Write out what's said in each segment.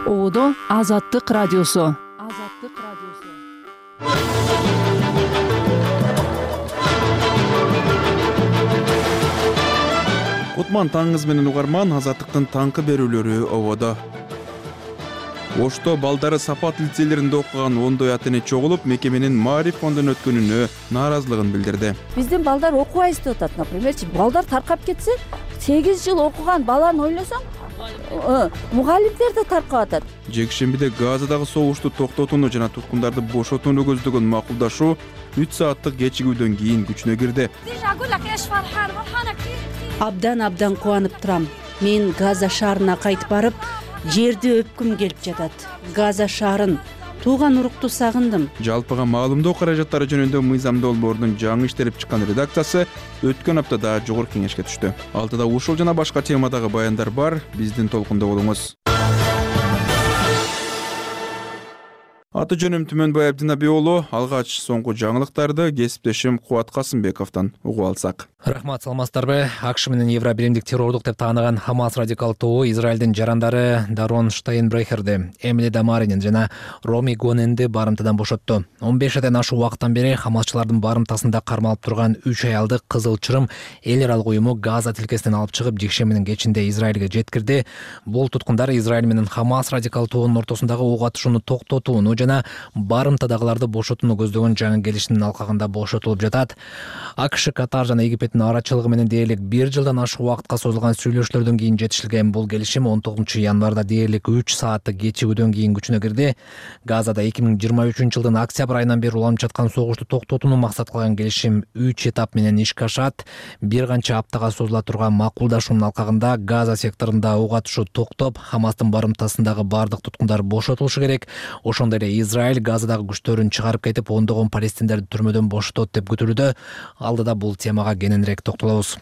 Оодо Азаттык радиосу. Кутман таңыңыз менен угарман, Азаттыктын таңкы берүүлөрү ободо. Ошто балдары сапат лицейлеринде окуган ондой ата-эне чогулуп, мекеменин Маариф фондунун өткөнүнө нааразылыгын билдирди. Биздин балдар окубайбыз деп атат, напримерчи. Балдар таркап кетсе, 8 жыл окуган баланы ойлосоң, мугалимдер да таркап атат. Жекшембиде Газадагы согушту токтотууну жана туткундарды бошотууну көздөгөн макулдашуу 3 сааттык кечигүүдөн кийин күчүнө кирди. Абдан кубанып турам. Мен Газа шаарына кайтып барып, жерди өпкүм келип жатат. Газа шаарын, тууган урукту сагындым. Жалпыга маалымдоо каражаттары жөнүндө Мыйзам долбоорунун жаңы иштелип чыккан редакциясы өткөн аптада жогорку кеңешке түштү. Алтыда ушул жана башка темадагы баяндар бар. Биздин толкунда болуңуз. Аты жөнүм Түмөнбай Абдинаби уулу. Алгач соңку жаңылыктарды кесиптешим Кубат Касымбековдон угуп алсак. Рахмат, саламатсыздарбы? АКШ менен Евро биримдик террордук деп тааныган Хамас радикал тобу Израилдин жарандары Дарон Штайнбрехерди, Эмили Дамаринин жана Роми Гоненди барымтадан бошотту. 15 айдан ашуун убакыттан бери Хамасчылардын барымтасында кармалып турган 3 аялды Кызыл Чырым эл аралык уюму Газа тилкесинен алып чыгып, жекшембинин кечинде Израилге жеткирди. Бул туткундар Израиль менен Хамас радикал тобунун ортосундагы ок атышууну токтотууну жана барымтадагыларды бошотууну көздөгөн жаңы келишимдин алкагында бошотулуп жатат. АКШ, Катар жана Египеттин арачылыгы менен дээрлик 1 жылдан ашуун убакытка созулган сүйлөшүүлөрдөн кийин жетишилген бул келишим 19 январда дээрлик 3 сааттык кечигүүдөн кийин күчүнө кирди. Газада 2023 жылдын октябрь айынан бери уланып жаткан согушту токтотууну максат кылган келишим 3 этап менен ишке ашат. Бир канча аптага созула турган макулдашуунун алкагында Газа секторунда ок атышуу токтоп, Хамастын барымтасындагы бардык туткундар бошотулушу керек. Ошондой эле Израиль Газадагы күчтөрүн чыгарып кетип, ондогон палестиндерди түрмөдөн бошотот деп күтүлүүдө. Алдыда бул темага кененирээк токтолобуз.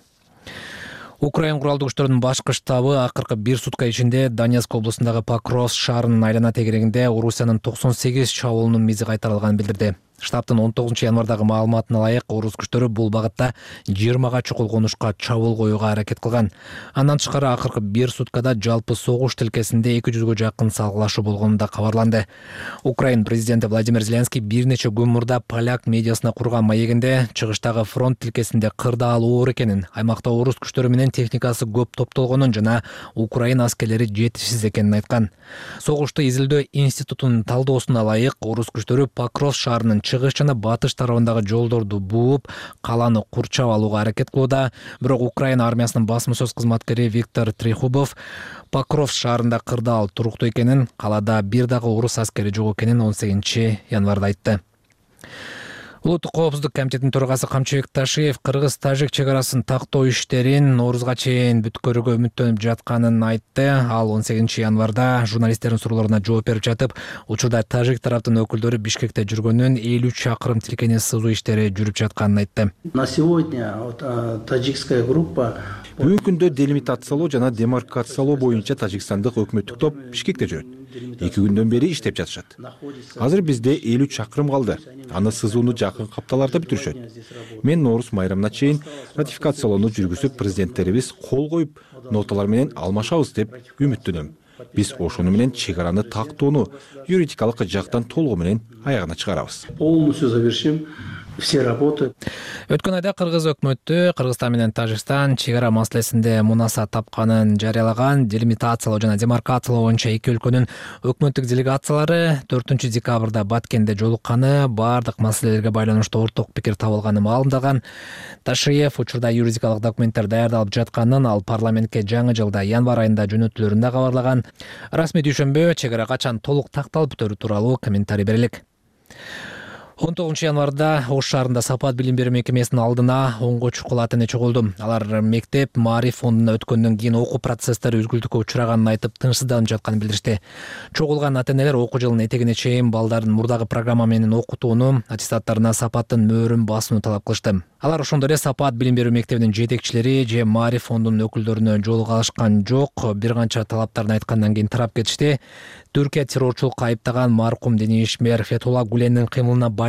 Украин куралдуу күчтөрүнүн башкы штабы акыркы 1 сутка ичинде Донецк облусундагы Покровск шаарынын айлана тегерегинде Орусиянын 98 чабуулунун мизи кайтарылганын билдирди. Штабтын 19 январдагы маалыматына ылайык, орус күчтөрү бул багытта 20 чукул конушка чабуул коюуга аракет кылган. Андан тышкары акыркы 1 суткада жалпы согуш тилкесинде 200гө жакын салгылашуу болгону да кабарланды. Украин президенти Владимир Зеленский бир нече күн мурда поляк медиасына курган маегинде чыгыштагы фронт тилкесинде кырдаал оор экенин, аймакта орус күчтөрү менен техникасы көп топтолгонун жана Украин аскерлери жетишсиз экенин айткан. Согушту изилдөө институтунун талдоосуна ылайык, орус күчтөрү Покровск шаарынын чыгыш жана батыш тарабындагы жолдорду бууп, каланы курчап алууга аракет кылууда. Бирок Украина армиясынын басма сөз кызматкери Виктор Трихубов Покровск шаарында кырдаал туруктуу экенин, калада бир дагы орус аскери жок экенин 18 январда айтты. Улуттук коопсуздук комитетинин төрагасы Камчыбек Ташиев кыргыз-тажик чек арасын тактоо иштерин Ноорузга чейин бүткөрүүгө үмүттөнүп жатканын айтты. Ал 18 январда журналисттердин суроолоруна жооп берип жатып, учурда тажик тараптын өкүлдөрү Бишкекте жүргөнүн, 50 чакырым тилкени сызуу иштери жүрүп жатканын айтты. На сегодня таджикская группа Бүгүнкү күндө делимитациялоо жана демаркациялоо боюнча тажикстандык өкмөттүк топ Бишкекте жүрөт. 2 күндөн бери иштеп жатышат. Азыр бизде 50 чакырым калды. Аны сызууну жакын капталарда бүтүрүшөт. Мен Ноорус майрамына чейин ратификациялоону жүргүзүп, президенттерибиз кол коюп, ноталар менен алмашабыз деп үмүттөнөм. Биз ошону менен чек араны тактоону юридикалык жактан толугу менен аягына чыгарабыз. Полностью завершим все работы. Өткөн айда кыргыз өкмөтү Кыргызстан менен Тажикстан чек ара маселесинде мунаса тапканын жарыялаган. Делимитациялоо жана демаркациялоо боюнча эки өлкөнүн өкмөттүк делегациялары 4 декабрда Баткенде жолукканы, бардык маселелерге байланыштуу орток пикир табылганы маалымдаган. Ташиев учурда юридикалык документтер даярдалып жатканын, ал парламентке жаңы жылда январь айында жөнөтүлөрүн да кабарлаган. Расмий дүйшөмбү чек ара качан толук такталып бүтөрү тууралуу комментарий берилик. 19 январда Ош шаарында Сапат билим берүү мекемесинин алдына 10 чукул ата-эне чогулду. Алар мектеп Маариф фондуна өткөндөн кийин окуу процесстери үзгүлтүккө учураганын айтып, тынчсызданып жатканын билдиришти. Чогулган ата-энелер окуу жылынын этегине чейин балдарын мурдагы программа менен окутууну, аттестаттарына Сапаттын мөөрүн басууну талап кылышты. Алар ошондой эле Сапат билим берүү мектебинин жетекчилери же Маариф фондунун өкүлдөрүнө жолуга алышкан жок. Бир канча талаптарын айткандан кийин тарап кетишти. Түркия террорчулукка айыптаган маркум дини ишмер Фетулла Гулендин кыймылына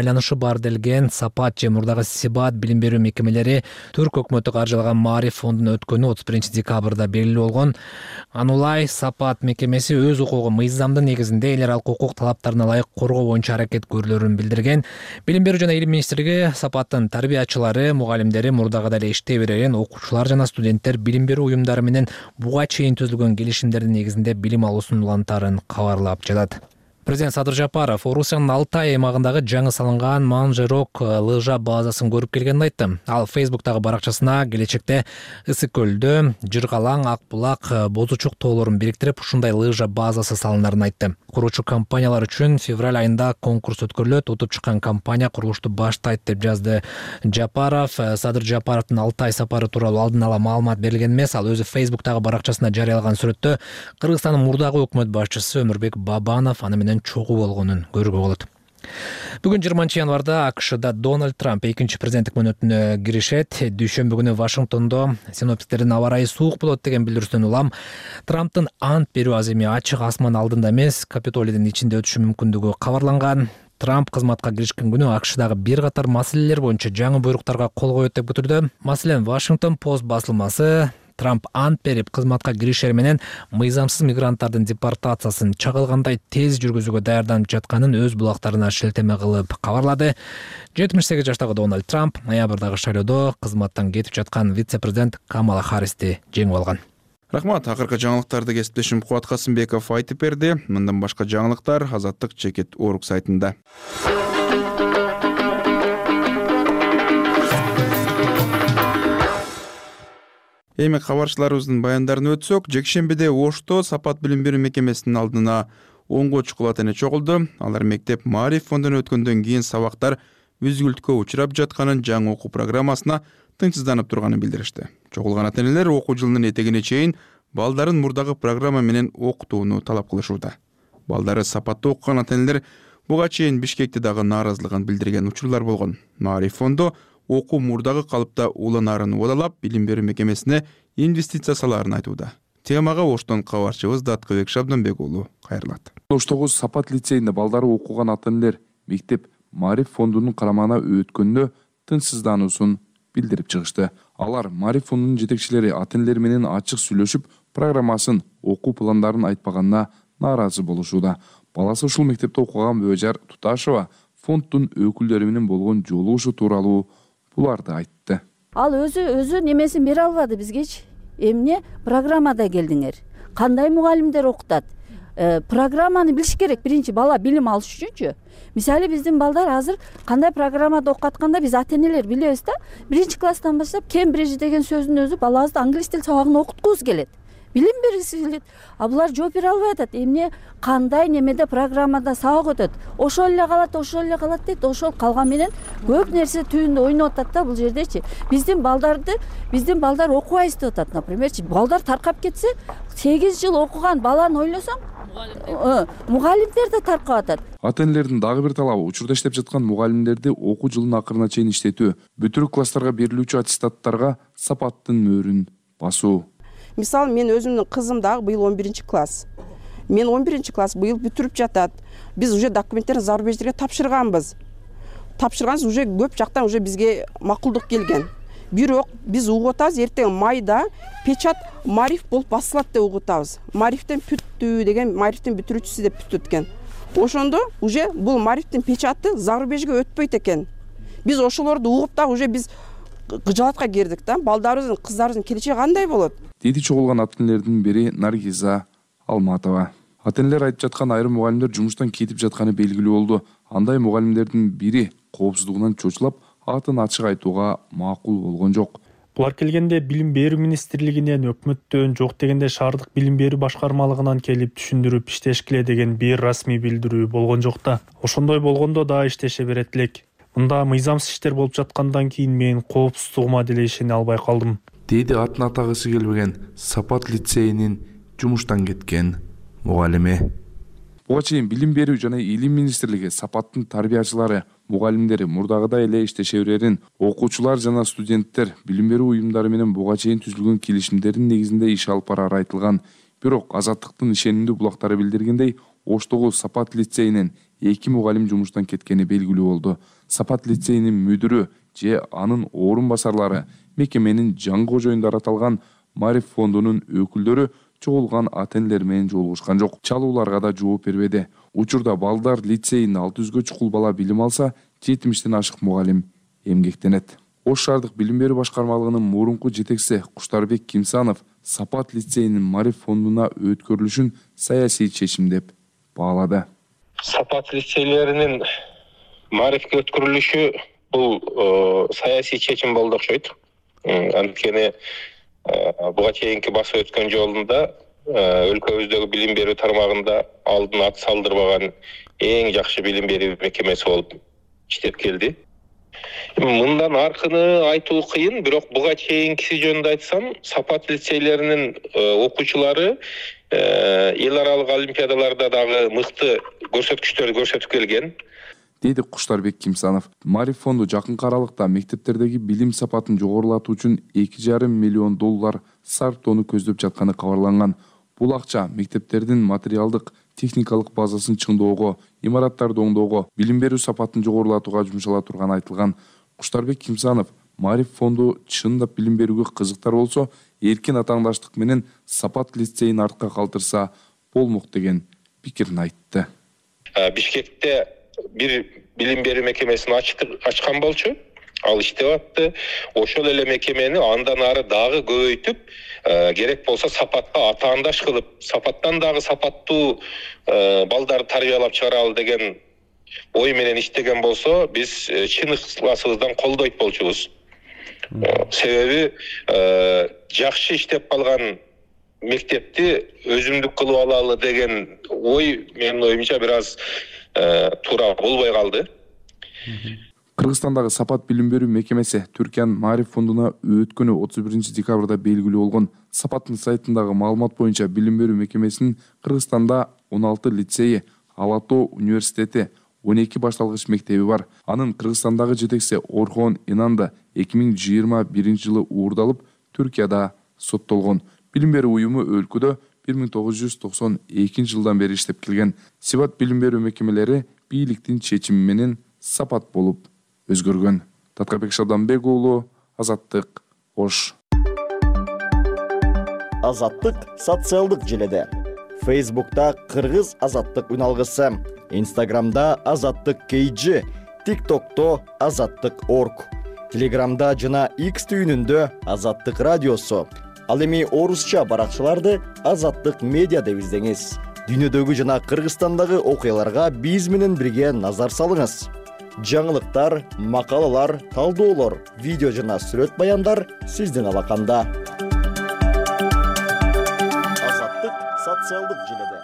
байланышы бар делген Сапат же мурдагы Сибат билим берүү мекемелери Түрк өкмөтү каржылаган Маариф фондунун өткөнү 31-декабрда белгилүү болгон. Анулай Сапат мекемеси өз укугу мыйзамдын негизинде эл аралык укук талаптарына ылайык коргоо боюнча аракет көрүлөрүн билдирген. Билим берүү жана илим министрлиги Сапаттын тарбиячылары, мугалимдери мурдагыдай эле иштей берген, окуучулар жана студенттер билим берүү уюмдары менен буга чейин түзүлгөн келишимдердин негизинде билим алуусун улантаарын кабарлап жатат. Президент Садыр Жапаров Орусиянын Алтай аймагындагы жаңы салынган Манжерок лыжа базасын көрүп келгенин айтты. Ал Фейсбуктагы баракчасына келечекте Ысык көлдө Жыргалаң, Ак булак, Бозучук тоолорун бириктирип, ушундай лыжа базасы салынарын айтты. Куруучу компаниялар үчүн февраль айында конкурс өткөрүлөт. Утуп чыккан компания курулушту баштайт деп жазды Жапаров. Садыр Жапаровдун Алтай сапары тууралуу алдын ала маалымат берилген эмес. Ал өзү Фейсбуктагы баракчасына жарыялаган сүрөттө Кыргызстандын мурдагы өкмөт башчысы Өмүрбек Бабанов аны менен чогуу болгонун көрүүгө болот. Бүгүн 20-январда АКШда Дональд Трамп экинчи президенттик мөөнөтүнө киришет. Дүйшөмбү күнү Вашингтондо синоптиктердин аба ырайы суук болот деген билдирүүсүнөн улам Трамптын ант берүү аз эми ачык асман алдында эмес, Капитолийдин ичинде өтүшү мүмкүндүгү кабарланган. Трамп кызматка киришкен күнү АКШдагы бир катар маселелер боюнча жаңы буйруктарга кол коет деп күтүлдү. Маселен, Washington Post басылмасы Трамп ант берип кызматка киришери менен мыйзамсыз мигранттардын депортациясын чагылгандай тез жүргүзүүгө даярданып жатканын өз булактарына шилтеме кылып кабарлады. 78 жаштагы Дональд Трамп ноябрдагы шайлоодо кызматтан кетип жаткан вице-президент Камала Харристи жеңип алган. Рахмат, акыркы жаңылыктарды кесиптешим Кубат Касымбеков айтып берди. Мындан башка жаңылыктар Азаттык Чекит Орг сайтында. Эми кабарчыларыбыздын баяндарын өтсөк, жекшембиде Ошто Сапат билим берүү мекемесинин алдына 10 чукул ата эне чогулду. Алар мектеп Маариф фондунан өткөндөн кийин сабактар үзгүлткө учурап жатканын, жаңы окуу программасына тынчсызданып турганын билдиришти. Чогулган ата энелер окуу жылынын этегине чейин балдарын мурдагы программа менен окутууну талап кылышууда. Балдары Сапатта окуган ата энелер буга чейин Бишкекте дагы нааразылыгын билдирген учурлар болгон. Маариф фонду окуу мурдагы калыпта уланаарын убадалап, билим берүү мекемесине инвестиция салаарын айтууда. Темага Оштон кабарчыбыз Даткыбек Шабданбек уулу кайрылат. Оштогу Сапат лицейинде балдары окуган ата энелер мектеп Маариф фондунун карамагына өткөндө тынчсыздануусун билдирип чыгышты. Алар Маариф фондунун жетекчилери ата энелер менен ачык сүйлөшүп, программасын, окуу пландарын айтпаганына нааразы болушууда. Баласы ушул мектепте окуган Бөжар Туташева фонддун өкүлдөрү менен болгон жолугушуу тууралуу буларды айтты. Ал өзү немесин бере албады бизгечи. Эмне программада келдиңер? Кандай мугалимдер окутат? Программаны билиш керек. Биринчи бала билим алыш үчүнчү. Мисалы биздин балдар азыр кандай программада окуп атканда биз ата энелер билебиз да. Биринчи класстан баштап Кембридж деген сөздүн өзү балабызды англис тил сабагын окуткубуз келет. Билим бергиси келет. А булар жооп бере албай атат. Эмне кандай немеде программада сабак өтөт. Ошол эле калат дейт. Ошол калган менен көп нерсе түбүндө ойноп атат да бул жердечи. Биздин балдар окубайбыз деп атат, напримерчи. Балдар таркап кетсе, 8 жыл окуган баланы ойлосоң, мугалимдер да таркап атат. Ата энелердин дагы бир талабы учурда иштеп жаткан мугалимдерди окуу жылынын акырына чейин иштетүү, бүтүрүк класстарга берилүүчү аттестаттарга Сапаттын мөөрүн басуу. Мисалы, мен өзүмдүн кызым дагы быйыл 11 класс. Мен 11 класс быйыл бүтүрүп жатат. Биз уже документтерди зарубеждерге тапшырганбыз. Тапшырганбыз, уже көп жактан уже бизге макулдук келген. Бирок биз угуп атабыз, эртең майда печат Маариф болуп басылат деп угуп атабыз. Маарифтен бүттү деген, Маарифтин бүтүрүүчүсү деп бүттүт экен. Ошондо уже бул Маарифтин печаты зарубежге өтпөйт экен. Биз ошолорду угуп да уже биз кыжаатка кирдик да. Балдарыбыздын, кыздарыбыздын келечеги кандай болот? Деди чогулган ата энелердин бири Наргиза Алматова. Ата энелер айтып жаткан айрым мугалимдер жумуштан кетип жатканы белгилүү болду. Андай мугалимдердин бири коопсуздугунан чочулап, атын ачык айтууга макул болгон жок. Булар келгенде билим берүү министрлигинен, өкмөттөн, жок дегенде шаардык билим берүү башкармалыгынан келип түшүндүрүп иштешкиле деген бир расмий билдирүү болгон жок да. Ошондой болгондо да иштеше берет элек. Мында мыйзамсыз иштер болуп жаткандан кийин мен коопсуздугума деле ишене албай калдым. Деди атын атагысы келбеген Сапат лицейинин жумуштан кеткен мугалими. Буга чейин билим берүү жана илим министрлиги Сапаттын тарбиячылары, мугалимдери мурдагыдай эле иштеше берерин, окуучулар жана студенттер билим берүү уюмдары менен буга чейин түзүлгөн келишимдердин негизинде иш алып барары айтылган. Бирок Азаттыктын ишенимдүү булактары билдиргендей, Оштогу Сапат лицейинен 2 мугалим жумуштан кеткени белгилүү болду. Сапат лицейинин мүдүрү же анын орун басарлары мекеменин жаңы кожоюндар аталган Мариф фондунун өкүлдөрү чогулган ата-энелер менен жолугушкан жок. Чалууларга да жооп бербеди. Учурда балдар лицейин 600гө чукул бала билим алса, 70тен ашык мугалим эмгектенет. Ош шаардык билим берүү башкармалыгынын мурунку жетекчиси Куштарбек Кимсанов Сапат лицейинин Мариф фондуна өткөрүлүшүн саясий чечим деп баалады. Сапат лицейлеринин Марифке өткөрүлүшү бул саясий чечим болду окшойт. Анткени буга чейинки басып өткөн жолунда өлкөбүздөгү билим берүү тармагында алдын ат салдырбаган эң жакшы билим берүү мекемеси болуп иштеп келди. Мындан аркыны айтуу кыйын, бирок буга чейинкиси жөнүндө айтсам, Сапат лицейлеринин окуучулары эл аралык олимпиадаларда дагы мыкты көрсөткүчтөрдү көрсөтүп келген, дейди Куштарбек Кимсанов. Мариф фонду жакынкы аралыкта мектептердеги билим сапатын жогорулатуу үчүн $2,5 миллион сарптоону көздөп жатканы кабарланган. Бул акча мектептердин материалдык, техникалык базасын чыңдоого, имараттарды оңдоого, билим берүү сапатын жогорулатууга жумшала турганы айтылган. Куштарбек Кимсанов Мариф фонду чындап билим берүүгө кызыктар болсо, эркин атаандаштык менен Сапат лицейин артка калтырса болмок деген пикирин айтты. Бишкекте бир билим берүү мекемесин ачкан болчу, ал иштеп атты. Ошол эле мекемени андан ары дагы көбөйтүп, керек болсо Сапатка атаандаш кылып, Сапаттан дагы сапаттуу балдарды тарбиялап чыгаралы деген ой менен иштеген болсо, биз чын ыкыласыбыздан колдойт болчубуз. Себеби жакшы иштеп калган мектепти өзүмдүк кылып алалы деген ой менин оюмча бир аз туура болбой калды. Кыргызстандагы Сапат билим берүү мекемеси Түркиянын Мариф фондуна өткөнү 31 декабрда белгилүү болгон. Сапаттын сайтындагы маалымат боюнча билим берүү мекемесинин Кыргызстанда 16 лицейи, Ала-Тоо университети, 12 башталгыч мектеби бар. Анын Кыргызстандагы жетекчиси Орхон Инанды 2021 жылы уурдалып, Түркияда соттолгон. Билим берүү уюму өлкөдө 1992 жылдан бери иштеп келген. Сипат билим берүү мекемелери бийликтин чечими менен Сапат болуп өзгөргөн. Таткарбек Шабданбек уулу, Азаттык, Ош. Азаттык социалдык желеде. Facebook'ta Кыргыз Азаттык үналгысы, Instagram'da Азаттык KG, TikTok'ta Азаттык.org, Telegram'da жана X түйүнүндө Азаттык радиосу. Ал эми орусча баракчаларды Азаттык медиа деп издеңиз. Дүйнөдөгү жана Кыргызстандагы окуяларга биз менен бирге назар салыңыз. Жаңылыктар, макалалар, талдоолор, видео жана сүрөт баяндар сиздин алаканда. Азаттык социалдык желеде.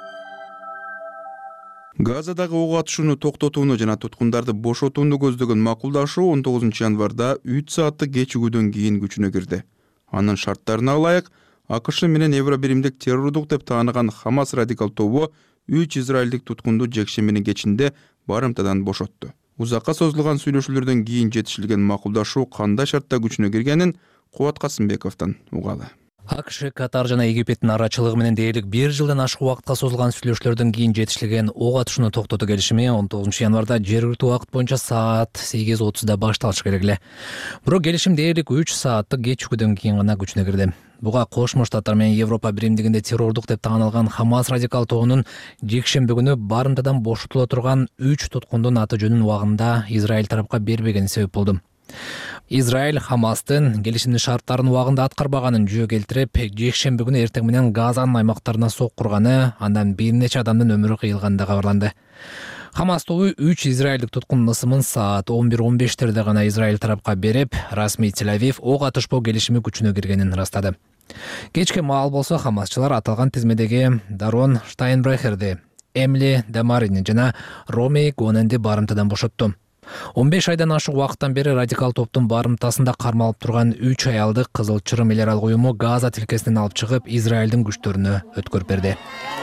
Газадагы ок атышууну токтотууну жана туткундарды бошотууну көздөгөн макулдашуу 19 январда 3 сааттык кечигүүдөн кийин күчүнө кирди. Анын шарттарына ылайык АКШ менен Евробиримдик террордук деп тааныган Хамас радикал тобу 3 израилдик туткунду жекшембинин кечинде барымтадан бошотту. Узакка созулган сүйлөшүүлөрдөн кийин жетишилген макулдашуу кандай шартта күчүнө киргенин Кубат Касымбековдон угалы. АКШ, Катар жана Египеттин арачылыгы менен дээрлик 1 жылдан ашык убакытка созулган сүйлөшүүлөрдөн кийин жетишилген ок атышууну токтотуу келишими 19 январда жергиликтүү убакыт боюнча саат 8:30 башталышы керек эле. Бирок келишим дээрлик 3 сааттык кечигүүдөн кийин гана күчүнө кирди. Буга Кошмо Штаттар менен Европа биримдигинде террордук деп таанылган Хамас радикал тобунун жекшемби күнү барымтадан бошотула турган 3 туткундун аты жөнүн убагында Израиль тарапка бербегени себеп болду. Израиль Хамастын келишимдин шарттарын убагында аткарбаганын жөө келтирип, жекшемби күнү эртең менен Газанын аймактарына сок курганы, андан бир нече адамдын өмүрү кыйылганы да кабарланды. Хамас тобу 3 израилдик туткундун ысымын саат 11:15 гана Израиль тарапка берип, расмий Тель-Авив ок атышпоо келишими күчүнө киргенин ырастады. Кечке маал болсо хамасчылар аталган тизмедеги Дарон Штайнбрехерди, Эмили Дамарини жана Роми Гоненди барымтадан бошотту. 15 айдан ашык убакыттан бери радикал топтун барымтасында кармалып турган 3 аялды Кызыл Чырым эл аралык уюму Газа тилкесинен алып чыгып, Израилдин күчтөрүнө өткөрүп берди.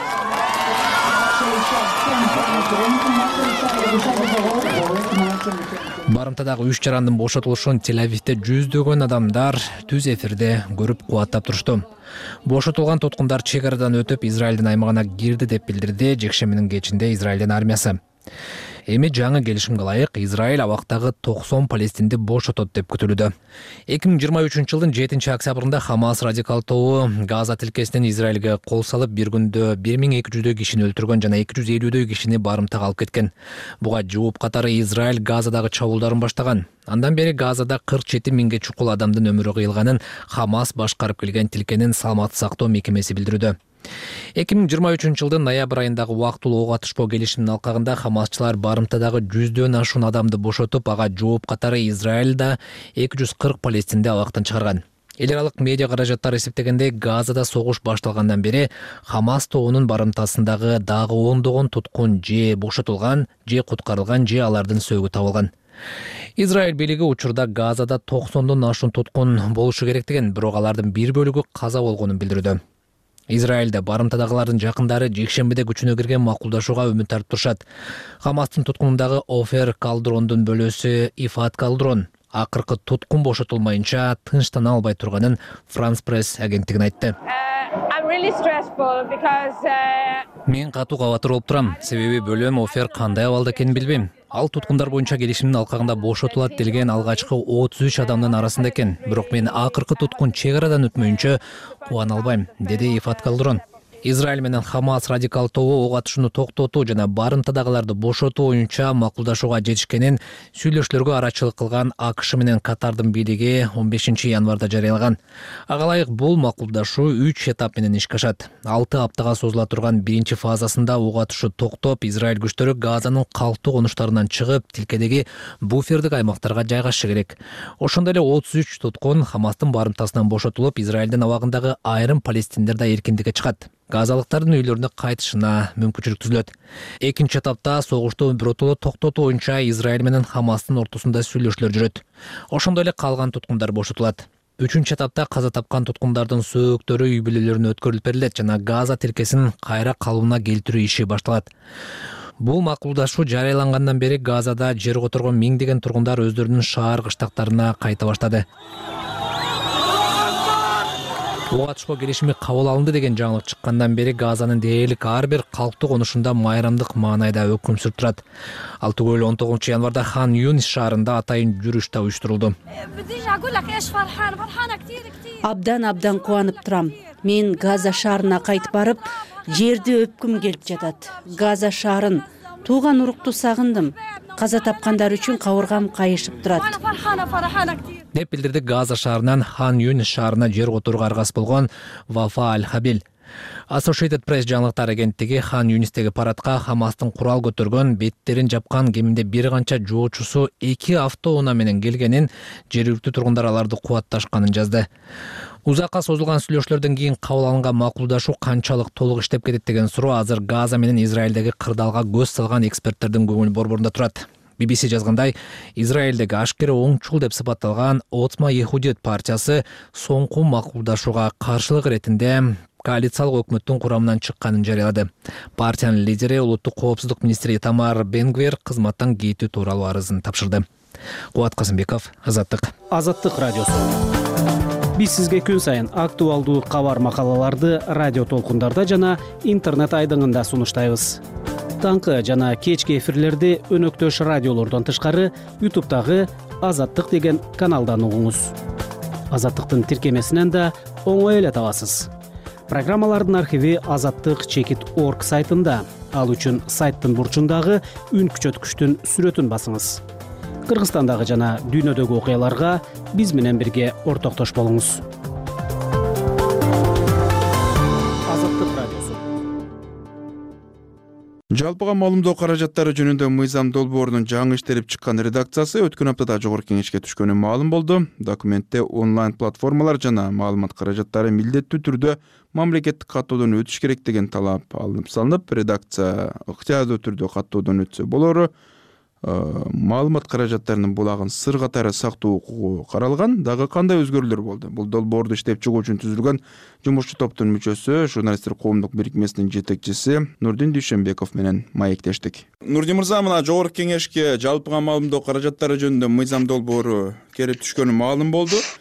Барымтадагы 3 жарандын бошотулушун Тель-Авивде жүздөгөн адамдар түз эфирде көрүп кубаттап турушту. Бошотулган туткундар чек арадан өтүп Израилдин аймагына кирди деп билдирди жекшембинин кечинде Израилдин армиясы. Эми жаңы келишимге ылайык Израиль абактагы 90 палестинди бошотот деп күтүлүүдө. 2023 жылдын 7 октябрында Хамас радикал тобу Газа тилкесинен Израилге кол салып, бир күндө 1200 кишини өлтүргөн жана 250 кишини барымтага алып кеткен. Буга жооп катары Израиль Газадагы чабуулдарын баштаган. Андан бери Газада 47 миңге чукул адамдын өмүрү кыйылганын Хамас башкарып келген тилкенин саламаттык сактоо мекемеси билдирүүдө. 2023 жылдын ноябрь айындагы убактылуу ок атышпоо келишиминин алкагында Хамасчылар барымтадагы 100дөн ашуун адамды бошотуп, ага жооп катары Израиль да 240 палестинди абактан чыгарган. Эл аралык медиа каражаттар эсептегенде, Газада согуш башталгандан бери Хамас тобунун барымтасындагы дагы ондогон туткун же бошотулган, же куткарылган, же алардын сөөгү табылган. Израиль бийлиги учурда Газада 90дон ашуун туткун болушу керектигин, бирок алардын бир бөлүгү каза болгонун билдирүүдө. Израилде барымтадагылардын жакындары жекшембиде күчүнө кирген макулдашууга үмүт артып турушат. Хамастын туткунундагы Офер Калдрондун бөлөсү Ифат Калдрон акыркы туткун бошотулмайынча тынчтана албай турганын Франс пресс агенттигине айтты. Мен катуу кабатыр болуп турам, себеби бөлөм Офер кандай абалда экенин билбейм. Ал туткундар боюнча келишимдин алкагында бошотулат делген алгачкы 33 адамдын арасында экен. Бирок мен акыркы туткун чек арадан өтмөйүнчө кубана албайм, деди Ифат Калдрон. Израиль менен Хамас радикал тобу ок атышууну токтотуу жана барымтадагыларды бошотуу боюнча макулдашууга жетишкенин сүйлөшүүлөргө арачылык кылган АКШ менен Катардын бийлиги 15 январда жарыялаган. Ага ылайык бул макулдашуу 3 этап менен ишке ашат. 6 аптага созула турган биринчи фазасында ок атышуу токтоп, Израиль күчтөрү Газанын калктуу конуштарынан чыгып, тилкедеги буфердик аймактарга жайгашышы керек. Ошондой эле 33 туткун Хамастын барымтасынан бошотулуп, Израилдин абагындагы айрым палестиндер да эркиндикке чыгат. Газалыктардын үйлөрүнө кайтышына мүмкүнчүлүк түзүлөт. Экинчи этапта согушту биротоло токтотуу боюнча Израиль менен Хамастын ортосунда сүйлөшүүлөр жүрөт. Ошондой эле калган туткундар бошотулат. Үчүнчү этапта каза тапкан туткундардын сөөктөрү үй бүлөлөрүнө өткөрүлүп берилет жана Газа тилкесин кайра калыбына келтирүү иши башталат. Бул макулдашуу жарыялангандан бери Газада жер которгон миңдеген тургундар өздөрүнүн шаар кыштактарына кайта баштады. Ок атышпоо келишими кабыл алынды деген жаңылык чыккандан бери Газанын дээрлик ар бир калктуу конушунда майрамдык маанайда өкүм сүрүп турат. Ал түгөл 19 январда Хан Юнис шаарында атайын жүрүш да уюштурулду. Абдан кубанып турам. Мен Газа шаарына кайтып барып, жерди өпкүм келип жатат. Газа шаарын, тууган урукту сагындым. Каза тапкандар үчүн кабыргам кайышып турат. Деп билдирди Газа шаарынан Хан Юнис шаарына жер которууга аргас болгон Вафа Аль-Хабил. Associated Press жаңылыктар агенттиги Хан Юнистеги парадка Хамастын курал көтөргөн, беттерин жапкан кеминде бир канча жоочусу 2 автоунаа менен келгенин, жергиликтүү тургундар аларды кубатташканын жазды. Узакка созулган сүйлөшүүлөрдөн кийин кабыл алынган макулдашуу канчалык толук иштеп кетет деген суроо азыр Газа менен Израилдеги кырдаалга көз салган эксперттердин көңүл борборунда турат. BBC жазгандай, Израилдеги ашкере оңчул деп сыпатталган Отма Ехудиет партиясы соңку макулдашууга каршылык иретинде коалициялык өкмөттүн курамынан чыкканын жарыялады. Партиянын лидери улуттук коопсуздук министри Тамар Бенгвер кызматтан кетүү тууралуу арызын тапшырды. Кубат Казымбеков, Азаттык. Азаттык радиосу. Биз сизге күн сайын актуалдуу кабар макалаларды радио толкундарда жана интернет айдыңында сунуштайбыз. Таңкы жана кечки эфирлерди өнөктөш радиолордон тышкары YouTube'дагы Азаттык деген каналдан угуңуз. Азаттыктын тиркемесинен да оңой эле табасыз. Программалардын архиви azattik.org сайтында. Ал үчүн сайттын бурчундагы үн күчөткүчтүн сүрөтүн басыңыз. Кыргызстандагы жана дүйнөдөгү окуяларга биз менен бирге ортоктош болуңуз. Азаттык радиосу. Жалпыга маалымдоо каражаттары жөнүндө Мыйзам долбоорунун жаңы иштелип чыккан редакциясы өткөн аптада жогорку кеңешке түшкөнү маалым болду. Документте онлайн платформалар жана маалымат каражаттары милдеттүү түрдө мамлекеттик каттоодон өтүш керек деген талап алынып салынып, редакция ыктыярдуу түрдө каттоодон өтсө болору, маалымат каражаттарынын булагын сыр катары сактоо укугу каралган. Дагы кандай өзгөрүүлөр болду? Бул долбоорду иштеп чыгуу үчүн түзүлгөн жумушчу топтун мүчөсү, журналисттер коомдук бирикмесинин жетекчиси Нурдин Дүйшөнбеков менен маектештик. Нурдин мырза, мына жогорку кеңешке жалпыга маалымдоо каражаттары жөнүндө Мыйзам долбоору келип түшкөнү маалым болду.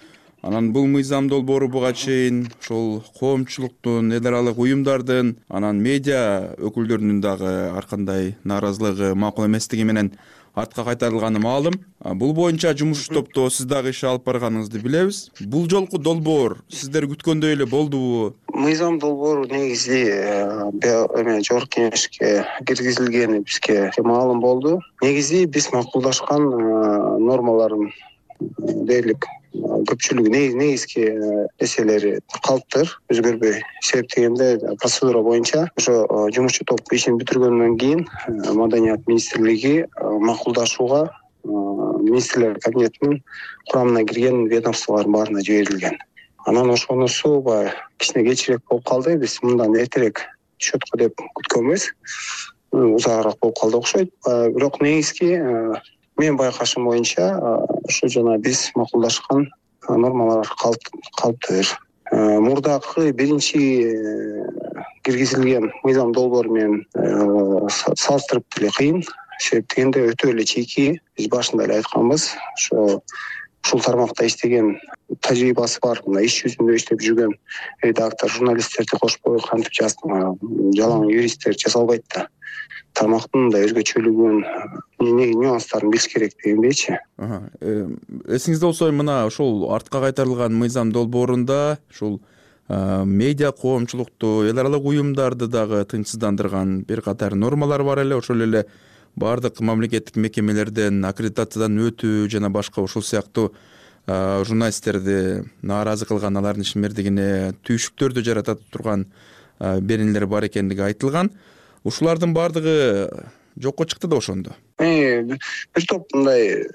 Анан бул мыйзам долбоору буга чейин ошол коомчулуктун, эл аралык уюмдардын, анан медиа өкүлдөрүнүн дагы ар кандай нааразылыгы, макул эместиги менен артка кайтарылганы маалым. Бул боюнча жумуш топто сиз дагы иш алып барганыңызды билебиз. Бул жолку долбоор сиздер күткөндөй эле болдубу? Мыйзам долбоору негизи жогорку кеңешке киргизилгени бизге маалым болду. Негизи биз макулдашкан нормалардын дээрлик көпчүлүгү негизги нерселери калыптыр, өзгөрбөй. Себеп дегенде процедура боюнча ошо жумушчу топ ишин бүтүргөндөн кийин Маданият министрлиги макулдашууга министрлер кабинетинин курамына кирген ведомстволордун баарына жиберилген. Анан ошонусу баягы кичине кечирээк болуп калды. Биз мындан эртерээк түшөт деп күткөнбүз. Узагыраак болуп калды окшойт. Бирок негизги менин байкашым боюнча ошо жана биз макулдашкан нормалар калыптыр. Мурдакы биринчи киргизилген мыйзам долбоору менен салыштырып деле кыйын. Себеп дегенде өтө эле чийки, биз башында эле айтканбыз. Ушул тармакта иштеген тажрыйбасы бар, мына иш жүзүндө иштеп жүргөн редактор, журналисттерди кошпой кантип жалаң юристтер жаза албайт да. Тармактын да өзгөчөлүгүн, нюанстарын билиш керек дегендейчи. Эсиңизде болсо, мына ошол артка кайтарылган мыйзам долбоорунда ушул медиа коомчулукту, эл аралык уюмдарды дагы тынчсыздандырган бир катар нормалар бар эле. Ошол эле бардык мамлекеттик мекемелерден аккредитациядан өтүү жана башка ушул сыяктуу журналисттерди нааразы кылган, алардын ишмердигине түйшүктөрдү жарата турган беренелер бар экендиги айтылган. Ушулардын бардыгы жокко чыкты да ошондо. Бир топ мындай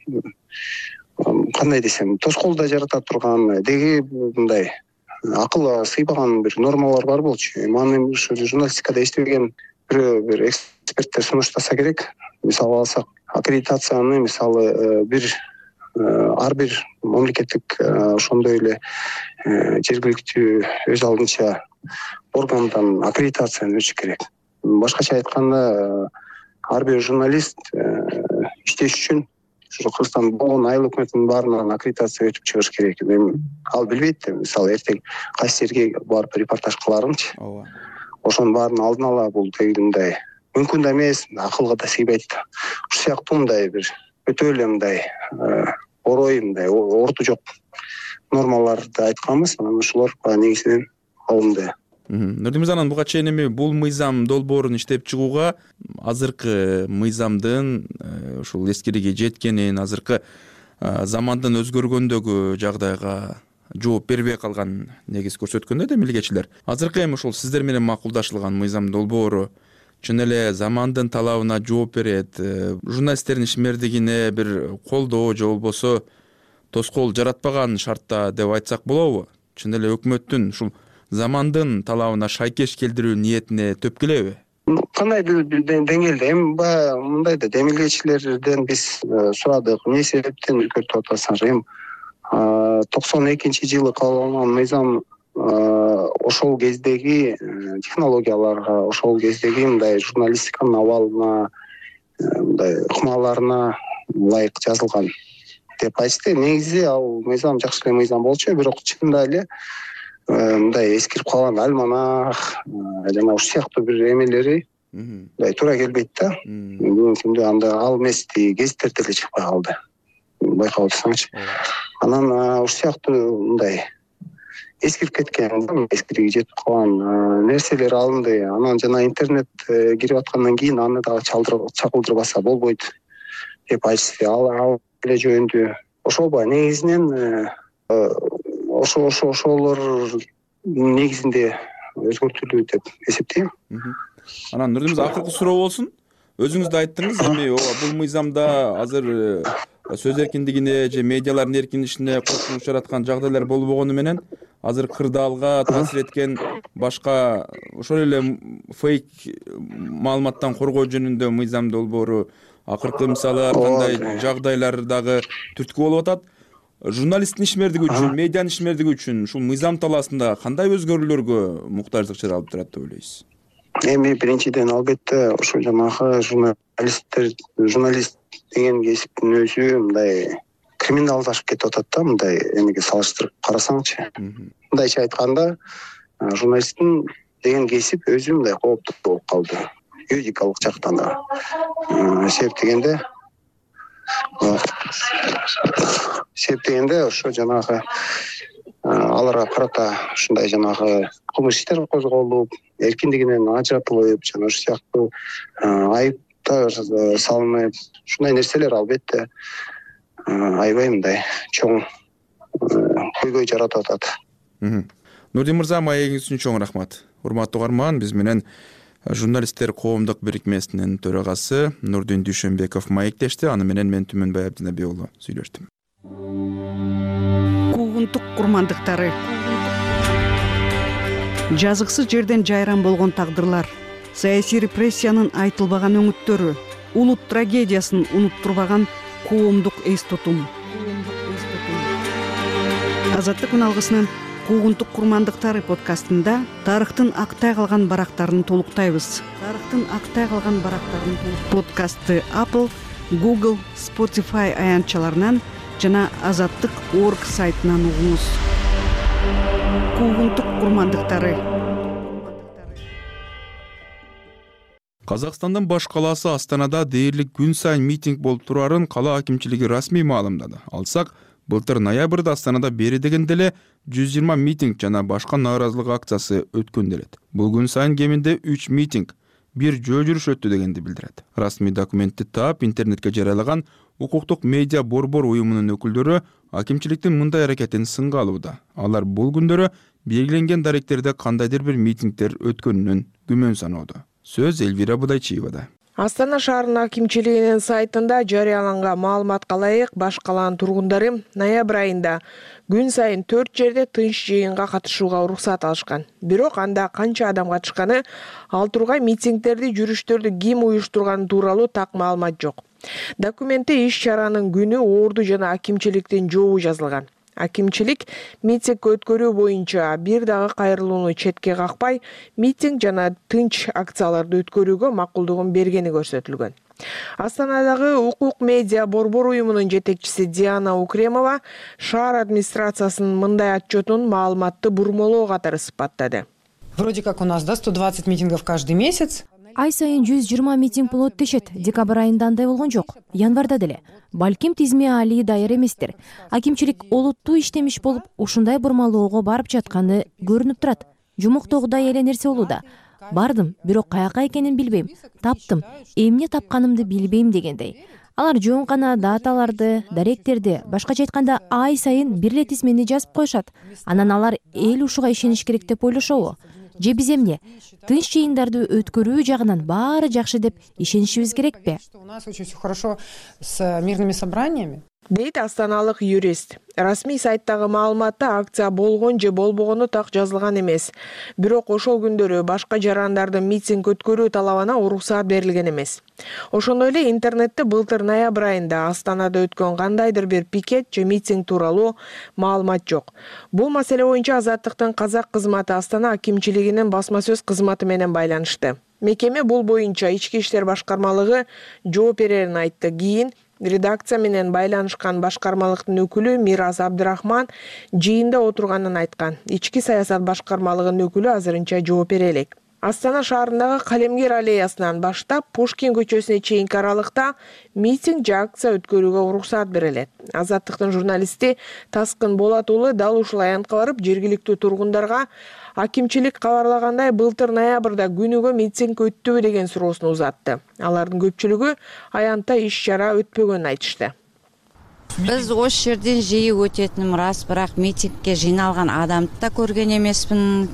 кандай десем, тоскоолдо жарата турган, деги мындай акыл сыйбаган бир нормалар бар болчу. Маны ушу журналистикада иштеген бир эксперттер сунуштаса керек. Мисалы алсак, аккредитацияны мисалы ар бир мамлекеттик ошондой эле жергиликтүү өз алдынча органдан аккредитацияны өтүш керек. Башкача айтканда, ар бир журналист иштеш үчүн ушу Кыргызстан болгон айыл өкмөтүнүн баарынан аккредитация өтүп чыгыш керек. Ал билбейт да, мисалы эртең кайсы жерге барып репортаж кыларынчы. Ошонун баарын алдын ала бул мындай мүмкүн да эмес, акылга да сыйбайт да. Ушул сыяктуу мындай бир өтө эле мындай орой, мындай орду жок нормаларды айтканбыз. Анан ошолор негизинен алынды. Нурдимиз, анан буга чейин эми бул мыйзам долбоорун иштеп чыгууга азыркы мыйзамдын ушул эскириги жеткенин, азыркы замандын өзгөргөндөгү жагдайга жооп бербей калган негиз көрсөткөндө да милигечилер. Азыркы эми ушул сиздер менен макулдашылган мыйзам долбоору чын эле замандын талабына жооп берет, журналисттердин ишмердигине бир колдоо же болбосо тоскоол жаратпаган шартта деп айтсак болобу? Чын эле өкмөттүн ушул замандын талабына шайкеш келтирүү ниетине төп келеби? Кандай деңгээлде? Эми баягы мындай да демилгечилерден биз сурадык, эмне себептен өзгөртүп атасыңар? Эми 92-жылы кабыл алынган мыйзам ошол кездеги технологияларга, ошол кездеги мындай журналистиканын абалына, мындай ыкмаларына ылайык жазылган деп айтышты. Негизи ал мыйзам жакшы эле мыйзам болчу, бирок чынында эле мындай эскирип калган альманах жана ушул сыяктуу бир эмелери мындай туура келбейт да. Бүгүнкү күндө анда ал эмес гезиттерде эле чыкпай калды. Байкап отурсаңчы. Анан ушул сыяктуу мындай эскирип кеткен, эскириги жетип калган нерселер алынды. Анан жана интернет кирип аткандан кийин аны дагы чагылдырбаса болбойт деп айтышты. Ал эле жөнүндө ошол негизинен ошолор негизинде өзгөртүлүү деп эсептейм. Анан Нурдимиз, акыркы суроо болсун. Өзүңүз да айттыңыз, эми бул мыйзамда азыр сөз эркиндигине же медиалардын эркиндигине коркунуч жараткан жагдайлар болбогону менен азыр кырдаалга таасир эткен башка ошол эле фейк маалыматтан коргоо жөнүндө мыйзам долбоору акыркы мисалы ар кандай жагдайлар дагы түрткү болуп атат. Журналисттин ишмердиги үчүн, медианын ишмердиги үчүн ушул мыйзам талаасында кандай өзгөрүүлөргө муктаждык чыгарылып турат деп ойлойсуз? Эми биринчиден албетте ошо жанагы журналист деген кесиптин өзү мындай криминалдашып кетип атат да, мындай эмеге салыштырып карасаңчы. Мындайча айтканда, журналисттин деген кесип өзү мындай кооптуу болуп калды. Юридикалык жактан да. Себеп дегенде ошо жанагы аларга карата ушундай жанагы кылмыш иштер козголуп, эркиндигинен ажыратылып, жана ошол сыяктуу айыптар салынып, ушундай нерселер албетте аябай мындай чоң көйгөй жаратып атат. Нурдин мырза, маегиңиз үчүн чоң рахмат. Урматтуу угарман, биз менен журналисттер коомдук бирикмесинин төрагасы Нурдин Дүйшөнбеков маектешти. Аны менен мен Түмөнбай Абдинабек уулу сүйлөштүм. Куугунтук курмандыктары. Жазыксыз жерден жайран болгон тагдырлар, саясий репрессиянын айтылбаган өңүттөрү, улут трагедиясын унуттурбаган коомдук эс тутум. Азаттык үналгысынын Куугунтук курмандыктары подкастында тарыхтын актай калган барактарын толуктайбыз. Подкастты Apple, Google, Spotify аянтчаларынан жана Азаттык.org сайтынан угуңуз. Куугунтук курмандыктары. Казакстандын баш калаасы Астанада дээрлик күн сайын митинг болуп турарын кала акимчилиги расмий маалымдады. Алсак, былтыр ноябрда Астанада бери дегенде эле 120 митинг жана башка нааразылык акциясы өткөн делет. Бул күн сайын кеминде 3 митинг, бир жөө жүрүш өттү дегенди билдирет. Расмий документти таап интернетке жарыялаган укуктук медиа борбор уюмунун өкүлдөрү акимчиликтин мындай аракетин сынга алууда. Алар бул күндөрү белгиленген даректерде кандайдыр бир митингдер өткөнүнөн күмөн саноодо. Сөз Элвира Будайчиевада. Астана шаарынын акимчилигинин сайтында жарыяланган маалыматка ылайык баш калаанын тургундары ноябрь айында күн сайын 4 жерде тынч жыйынга катышууга уруксат алышкан. Бирок анда канча адам катышканы, ал тургай митингдерди, жүрүштөрдү ким уюштурганы тууралуу так маалымат жок. Документте иш чаранын күнү, орду жана акимчиликтин жообу жазылган. Акимчилик митинг өткөрүү боюнча бир дагы кайрылууну четке какпай, митинг жана тынч акцияларды өткөрүүгө макулдугун бергени көрсөтүлгөн. Астанадагы укук медиа борбор уюмунун жетекчиси Диана Укремова шаар администрациясынын мындай отчетун маалыматты бурмолоо катары сыпаттады. Вроде как у нас, 120 митингов каждый месяц. Ай сайын 120 митинг болот дешет. Декабрь айында андай болгон жок. Январда деле. Балким тизме али дайыр эместир. Акимчилик олуттуу иштемиш болуп, ушундай бурмалоого барып жатканы көрүнүп турат. Жумуктогудай эле нерсе болууда. Бардым, бирок каяка экенин билбейм. Таптым, эмне тапканымды билбейм дегендей. Алар жоон гана даталарды, даректерди, башкача айтканда ай сайын бир эле тизмени жазып коюшат. Анан алар эл ушуга ишениш керек деп ойлошобу? Же биз эмне? Тынч жыйындарды өткөрүү жагынан баары жакшы деп ишенишибиз керекпи? У нас очень все хорошо с мирными собраниями. Дейт астаналык юрист. Расмий сайттагы маалыматта акция болгон же болбогону так жазылган эмес. Бирок ошол күндөрү башка жарандардын митинг өткөрүү талабына уруксаат берилген эмес. Ошондой эле интернетте былтыр ноябрь айында Астанада өткөн кандайдыр бир пикет же митинг тууралуу маалымат жок. Бул маселе боюнча Азаттыктын казак кызматы Астана акимчилигинин басма сөз кызматы менен байланышты. Мекеме бул боюнча Ички иштер башкармалыгы жооп берерин айтты. Кийин редакция менен байланышкан башкармалыктын өкүлү Мирас Абдырахман жыйында отурганын айткан. Ички саясат башкармалыгынын өкүлү азырынча жооп бере элек. Астана шаарындагы Калемгер аллеясынан баштап Пушкин көчөсүнө чейинки аралыкта митинг же акция өткөрүүгө уруксаат берилет. Азаттыктын журналисти Таскын Болот уулу дал ушул аянтка барып, жергиликтүү тургундарга акимчилик кабарлагандай былтыр ноябрда күнүгө митинг өттүбү деген суроосун узатты. Алардын көпчүлүгү аянтта иш чара өтпөгөнүн айтышты. Биз ош жерден жыйы өтетиним рас, бирок митингге жыйналган адамды да көргөн эмеспин.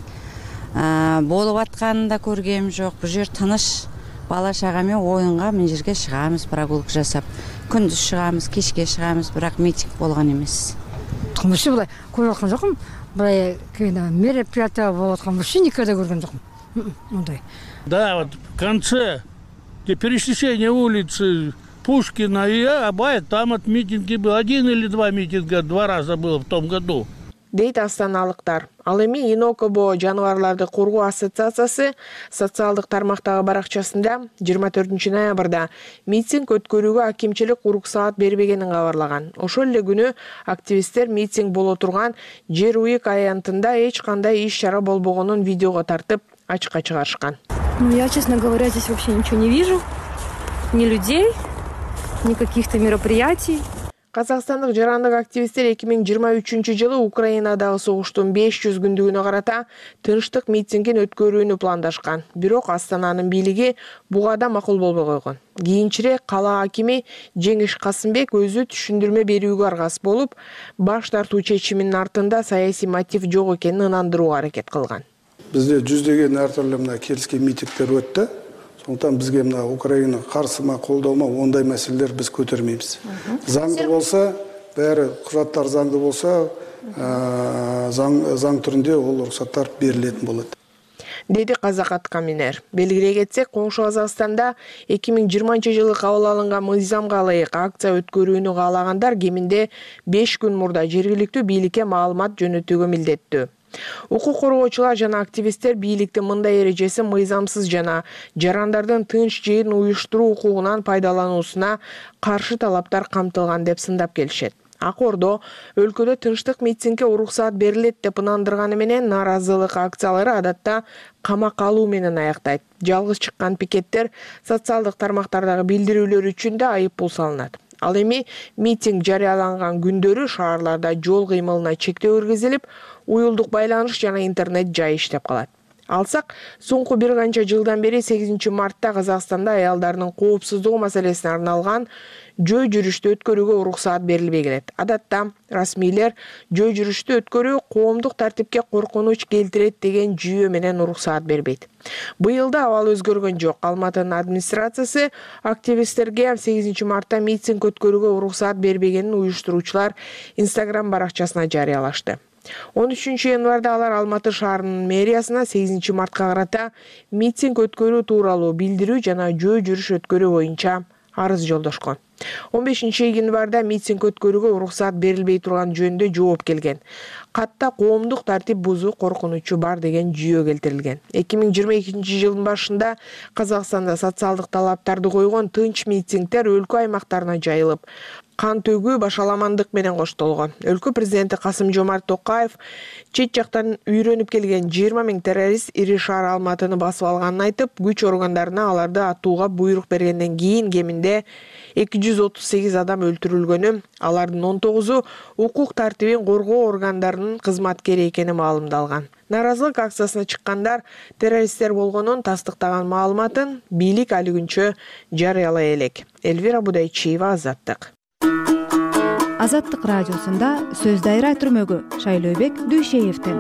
Болуп атканын да көргөм жок. Бул жер тыныч. Бала шага менен оюнга мына жерге чыгабыз, прогулка жасап. Күндүз чыгабыз, кечке чыгабыз, бирок митинг болгон эмес. Кымшы булай көрүп аткан жокмун. Булай мероприятие болуп аткан вообще никогда көргөн жокмун. Мындай. Да, вот в конце, где пересечение улицы Пушкина и Абая, там от митинги был 1 или 2 митинга, 2 раза было в том году. дейт астаналыктар. Ал эми ИНОКБО жаныбарларды коргоо ассоциациясы социалдык тармактагы баракчасында 24 ноябрда митинг өткөрүүгө акимчилик уруксаат бербегенин кабарлаган. Ошол эле күнү активисттер митинг боло турган Жер Уик аянтында эч кандай иш-чара болбогонун видеого тартып ачыкка чыгарышкан. Я, честно говоря, здесь вообще ничего не вижу. Ни людей, ни каких-то мероприятий. Казакстандык жарандык активисттер 2023-жылы Украинадагы согуштун 500 күндүгүнө карата тынчтык митингин өткөрүүнү пландашкан. Бирок Астананын бийлиги буга да макул болбой койгон. Кийинчерээк кала акими Жеңиш Касымбек өзү түшүндүрмө берүүгө аргасыз болуп, баш тартуу чечиминин артында саясий мотив жок экенин ынандырууга аракет кылган. Бизде жүздөгөн ар түрлүү мына келишкен митингдер өттү. Сондықтан бізге мына Украина қарсы ма қолдау ма ондай мәселелер біз көтермейміз. Заңды болса, бәрі құжаттар заңды болса, заң түрінде ол рұқсаттар берілетін болады. Деди Казак Аткаминер. Белгилей кетсек, коңшу Казакстанда 2020-жылы кабыл алынган мыйзамга ылайык акция өткөрүүнү каалагандар кеминде 5 күн мурда жергиликтүү бийликке маалымат жөнөтүүгө милдеттүү. Укук коргоочулар жана активисттер бийликтин мындай эрежеси мыйзамсыз жана жарандардын тынч жыйын уюштуруу укугунан пайдалануусуна каршы талаптар камтылган деп сындап келишет. Акордо өлкөдө тынчтык митингге уруксаат берилет деп ынандырганы менен нааразылык акциялары адатта камакка алуу менен аяктайт. Жалгыз чыккан пикеттер социалдык тармактардагы билдирүүлөр үчүн да айыппул салынат. Ал эми митинг жарыяланган күндөрү шаарларда жол кыймылына чектөө киргизилип, уюлдук байланыш жана интернет жай иштеп калат. Алсак, соңку бир канча жылдан бери 8 мартта Казакстанда аялдардын коопсуздугу маселесине арналган жөө жүрүштү өткөрүүгө уруксаат берилбей келет. Адатта расмийлер жөө жүрүштү өткөрүү коомдук тартипке коркунуч келтирет деген жүйө менен уруксаат бербейт. Быйыл да абал өзгөргөн жок. Алматынын администрациясы активисттерге 8 мартта митинг өткөрүүгө уруксаат бербегенин уюштуруучулар Instagram баракчасына жарыялашты. 13 январда алар Алматы шаарынын мэриясына 8 мартка карата митинг өткөрүү тууралуу билдирүү жана жөө жүрүш өткөрүү боюнча арыз жолдошкон. 15 январда митинг өткөрүүгө уруксаат берилбей турган жөнүндө жооп келген. Катта коомдук тартип бузуу коркунучу бар деген жүйө келтирилген. 2022 жылдын башында Казакстанда социалдык талаптарды койгон тынч митингдер өлкө аймактарына жайылып, кан төгүү башаламандык менен коштолгон. Өлкө президенти Касым-Жомарт Токаев чет жактан үйрөнүп келген 20 000 террорист ири шаар Алматыны басып алганын айтып, күч органдарына аларды атууга буйрук бергенден кийин кеминде 238 адам өлтүрүлгөнү, алардын 19-у укук тартибин коргоо органдарынын кызматкери экени маалымдалган. Наразылык акциясына чыккандар террористтер болгонун тастыктаган маалыматын бийлик али күнчө жарыялай элек. Эльвира Будайчиева, Азаттык. Азаттык радиосунда сөз дайра түрмөгү Шайлообек Дүйшеевден.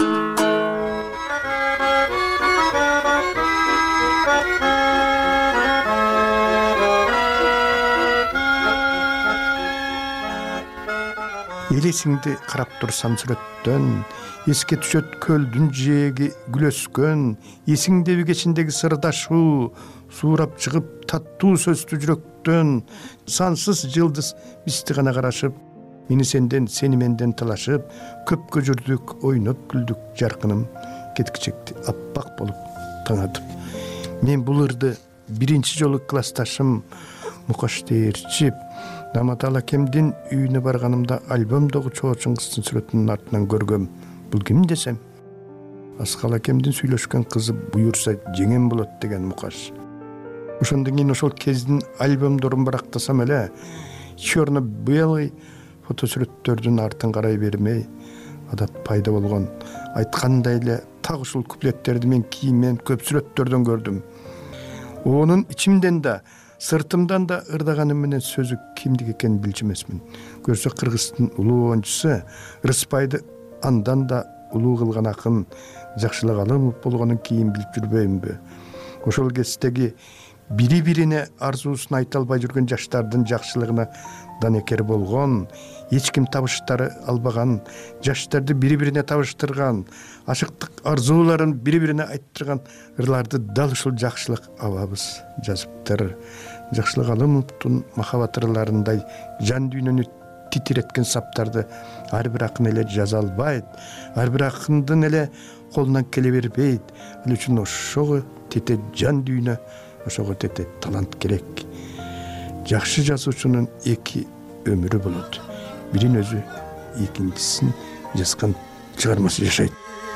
Элесиңди карап турсам сүрөттөн, эске түшөт көлдүн жээги күлөскөн, эсиңдеби кечиндеги сырдашуу, суурап чыгып таттуу сөздү жүрөктөн, сансыз жылдыз бизди гана карашып, мени сенден, сени менден талашып, көпкө жүрдүк, ойноп күлдүк, жаркыным кеткичекти аппак болуп таңатып. Мен бул ырды биринчи жолу классташым Мукаш Дээрчип Наматал акемдин үйүнө барганымда альбомдогу чоочун кыздын сүрөтүнүн артынан көргөм. Бул ким десем? Аскал акемдин сүйлөшкөн кызы буюрса жеңем болот деген Мукаш. Ошондон кийин ошол кездин альбомдорун барактасам эле, черно-белый фотосүрөттөрдүн артын карай бермей, адат пайда болгон. Айткандай эле так ушул куплеттерди мен кийинмен көп сүрөттөрдөн көрдүм. Онун ичимден да, сыртымдан да ырдаганым менен сөзү кимдик экенин билчү эмесмин. Көрсө Кыргыздын улуу оюнчусу Рыспайды андан да улуу кылган акын Жакшылык Алымов болгонун кийин билип жүрбөймүнбү? Ошол кездеги бири-бирине арзуусун айта албай жүргөн жаштардын жакшылыгына данекер болгон, эч ким табыштары албаган, жаштарды бири-бирине табыштырган, ашыктык арзууларын бири-бирине айттырган ырларды дал ушул Жакшылык абабыз жазыптыр. Жакшылык Алымовдун махабат ырларындай жан дүйнөнү титиреткен саптарды ар бир акын эле жаза албайт, ар бир акындын эле колунан келе бербейт. Ал үчүн ошого тете жан дүйнө, ошого тете талант керек. Жакшы жазуучунун эки өмүрү болот. Бирин өзү, экинчисин жазган чыгармасы жашайт.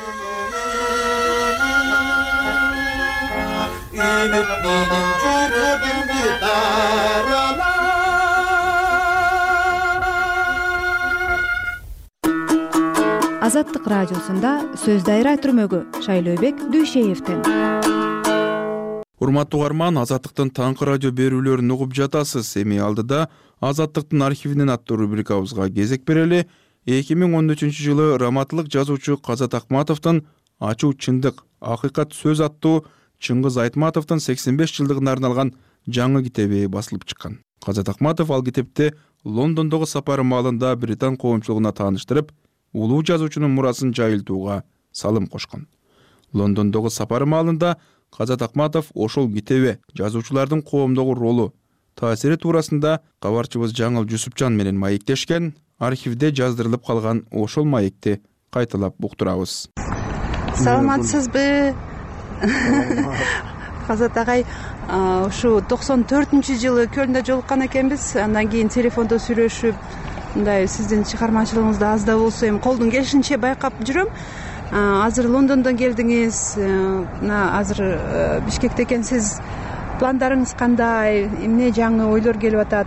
Азаттык радиосунда сөз дайра түрмөгү Шайлообек Дүйшеевден. Урматтуу угарман, Азаттыктын таңкы радио берүүлөрүн угуп жатасыз. Эми алдыда Азаттыктын архивинен аттуу рубрикабызга кезек берели. 2013-жылы раматылык жазуучу Казат Акматовдун Ачуу чындык, акыйкат сөз аттуу Чыңгыз Айтматовдун 85 жылдыгына арналган жаңы китеби басылып чыккан. Казат Акматов ал китепте Лондондогу сапары маалында британ коомчулугуна тааныштырып, улуу жазуучунун мурасын жайылтууга салым кошкон. Лондондогу сапары маалында Казат Акматов ошол китеби жазуучулардын коомдогу ролу, таасири туурасында кабарчыбыз Жаңыл Жусупжан менен маектешкен. Архивде жаздырылып калган ошол маекти кайталап уктурабыз. Саламатсызбы? Казат агай, ушу 94-жылы Көлндө жолуккан экенбиз. Андан кийин телефондо сүйлөшүп, мындай сиздин чыгармачылыгыңызды аз да болсо эми колдун келишинче байкап жүрөм. Азыр Лондондон келдиңиз, азыр Бишкекте экенсиз. Пландарыңыз кандай? Эмне жаңы ойлор келип атат?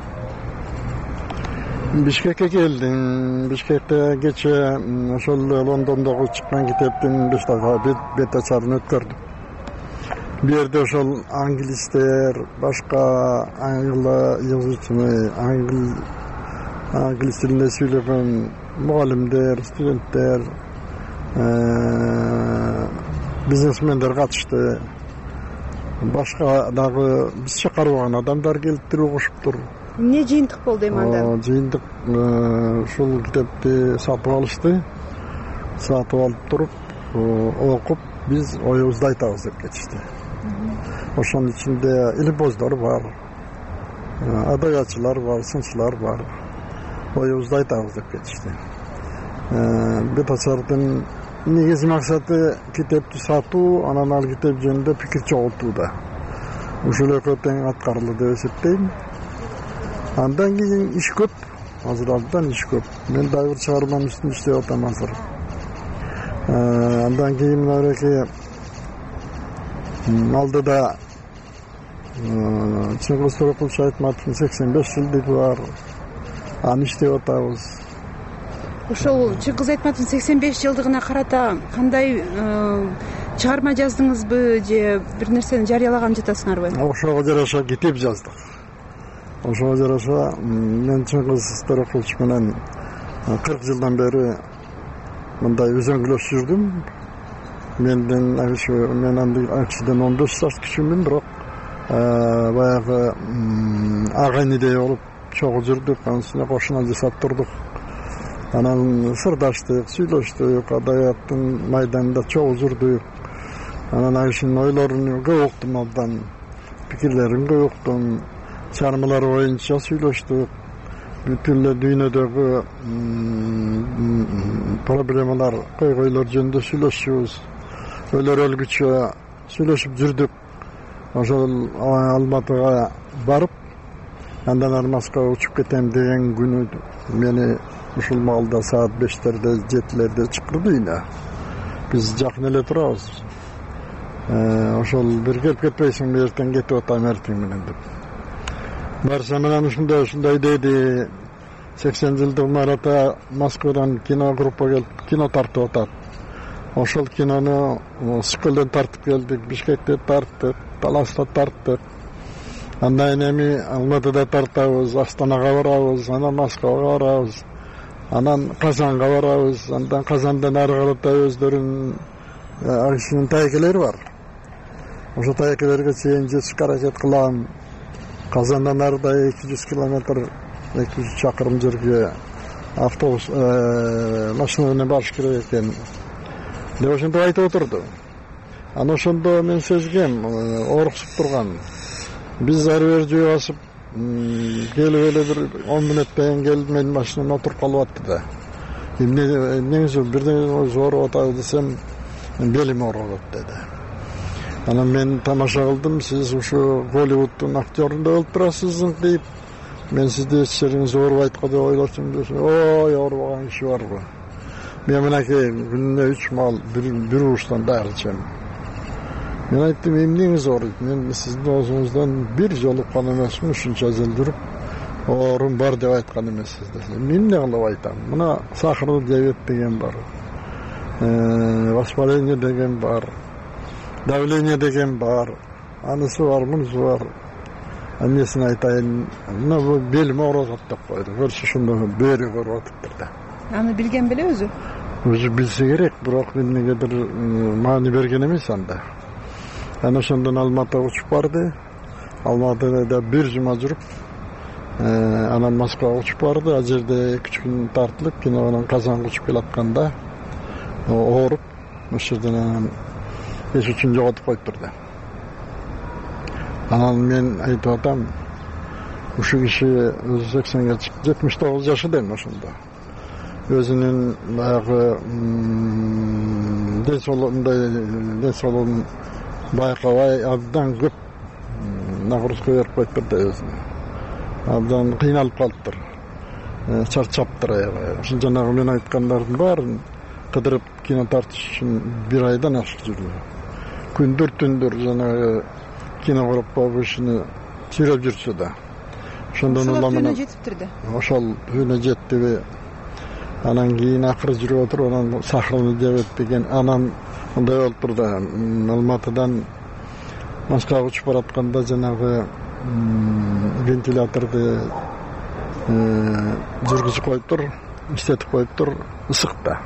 Бишкекке келдим. Бишкекте кече ошол Лондондогу чыккан китептин бет ачарын өткөрдүм. Бу жерде ошол англистер, башка аңгыл жазуучулар, англис тилинде сүйлөгөн мугалимдер, студенттер, бизнесмендер катышты. Башка дагы бизче карабаган адамдар келиптир, угушуптур. Эмне жыйынтык болду эми анда? Жыйынтык ушул китепти сатып алышты. Сатып алып туруп, окуп, биз оюбузду айтабыз деп кетишти. Ошонун ичинде илимпоздор бар, адабиятчылар бар, сынчылар бар. Оюбузду айтабыз деп кетишти. Бет ачардын негизги максаты китепти сатуу, анан ал китеп жөнүндө пикир чогултууда. Ушул экөө тең аткарылды деп эсептейм. Андан кийин иш көп, азыр алдан иш көп. Мен дагы бир чыгарманын үстүндө иштеп атам азыр. Андан кийин мынабеки алдыда Чыңгыз Айтматовдун 85 жылдыгы бар. Аны иштеп атабыз. Ошол Чыңгыз Айтматовдун 85 жылдыгына карата кандай чыгарма жаздыңызбы же бир нерсени жарыялаган жатасыңарбы? Ошого жараша китеп жаздык. Ошого жараша мен Чыңгыз Торопулович менен 40 жылдан бери мындай өзөңгүлөш жүрдүм. Мен акчыдан 15 жаш кичүүмүн, бирок баягы агайнидей болуп чогуу жүрдүк, анын үстүнө кошуна жасап турдук. Анан сырдаштык, сүйлөштүк, адабияттын майданында чогуу жүрдүк. Анан Айшинин ойлорун көп уктум, абдан пикирлерин көп уктум. Чыгармалар боюнча сүйлөштүк. Бүтүн эле дүйнөдөгү проблемалар, койгойлор жөнүндө сүйлөшүбүз. Өлөр өлгүчө сүйлөшүп жүрдүк. Ошол Алматыга барып, андан Армаскага учуп кетем деген күнү мени ушул маалда саат 5-терде, 7-лерде чакырды үйүнө. Биз жакын эле турабыз. Ошол бир келип кетпейсиңби, эртең кетип атам эртең менен деп. Барса менен ушундай деди. 80 жылдык марата Москвадан киногруппа келип кино тартып атат. Ошол кинону Скөлдөн тартып келдик, Бишкекте тарттык, Таласта тарттык. Андан эми Алматыда тартабыз, Астанага барабыз, анан Москвага барабыз, анан Казанга барабыз, андан Казандан ары карата өздөрүнүн Айшинин тайкелери бар. Ошо тайкелерге чейин жетишке аракет кылам. Казандан арыда 200 километр, 200 чакырым жерге автобус машина менен барыш керек экен. Деп ошентип айтып отурду. Анан ошондо мен сезгем, оруксуп турган. Биз ары бери жөө басып келип эле бир 10 мүнөттөн келип менин машинама отуруп калып атты да. Эмнеңиз бирден ооруп атабы десем, белим ооруп деди. Анан мен тамаша кылдым, сиз ушу Голливуддун актерунда болуп турасыз дейп, мен сизди эч жериңиз оорубайт го деп ойлочумун десем, ой, оорубаган киши барбы? Мен мынакей күнүнө 3 мал бир уруштан дары ичем. Мен айттым, эмнеңиз ооруйт? Мен сиздин оозуңуздан бир жолуккан эмесмин, ушунча жыл жүрүп, оорум бар деп айткан эмессиз десем. Мен эмне кылып айтам? Мына сахарлы диабет деген бар. Воспаление деген бар. Давление деген бар. Анысы бар, мунусу бар. Эмнесин айтайын? Мына бул белим ооруп атат деп койду. Көрсө ошондо бөөрү көрүп атыптыр да. Аны билген беле өзү? Өзү билсе керек, бирок эмнегедир маани берген эмес анда. Ana ошондон Алматыга учуп барды. Алматыда бир жума жүрүп, анан Москвага учуп барды. Ал жерде 2 күн тартылып, кинонун Казанга учуп келатканда ооруп, ошол жерден анан эч үчүн жоготуп коюптур да. Анан мен айтып атам, ушу киши өзү 80ге чыкты, 79 жашыдайм ошондо. Өзүнүн баягы ден соолугун байкабай абдан көп нагрузка берип коюптур да өзүнө. Абдан кыйналып калыптыр. Чарчаптыр аябай. Ошо жанагы мен айткандардын баарын кыдырып кино тартыш үчүн 1 айдан ашык жүрдү. Күндүр түндүр жанагы кино коруп коюп ишини чыйрап жүрчү да. Ошондон улам жетиптир да. Ошол түнө жеттиби. Анан кийин акыры жүрүп отуруп, анан сахарный диабет деген анан мындай болуптур да. Алматыдан Москвага учуп баратканда жанагы вентиляторду жүргүзүп коюптур, иштетип коюптур, ысык да.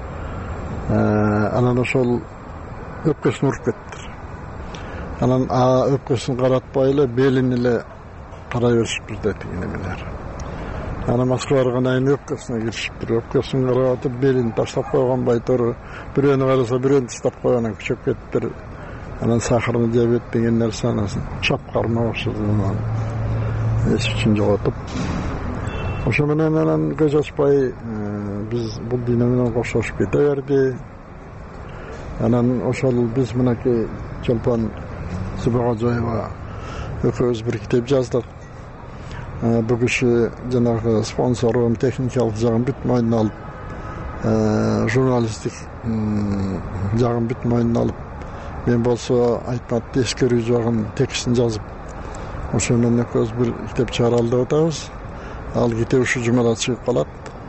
Анан ошол өпкөсүн уруп кетти. Анан өпкөсүн каратпай эле белин эле карай беришиптир деди эмелер. Анан Москвага баргандан кийин өпкөсүнө киришиптир. Өпкөсүн карап атып, белин таштап койгон байтуру, бирөөнү караса бирөөнү таштап койгон, күчөп кеттир. Анан сахарный диабет деген нерсе анасын чап кармап ошол эч үчүн жоготуп. Ошо менен анан көз ачпай биз бул дүйнө менен коштошуп кете берди. Анан ошол биз мынакей Чолпон Субагажоева экөөбүз бир китеп жаздык. Бул киши жанагы спонсорун, техникалык жагын бүт мойнуна алып, журналисттик жагын бүт мойнуна алып, мен болсо айтмат эскерүү жагын текстин жазып, ошо менен экөөбүз бир китеп чыгаралы деп атабыз. Ал китеп ушу жумада чыгып калат.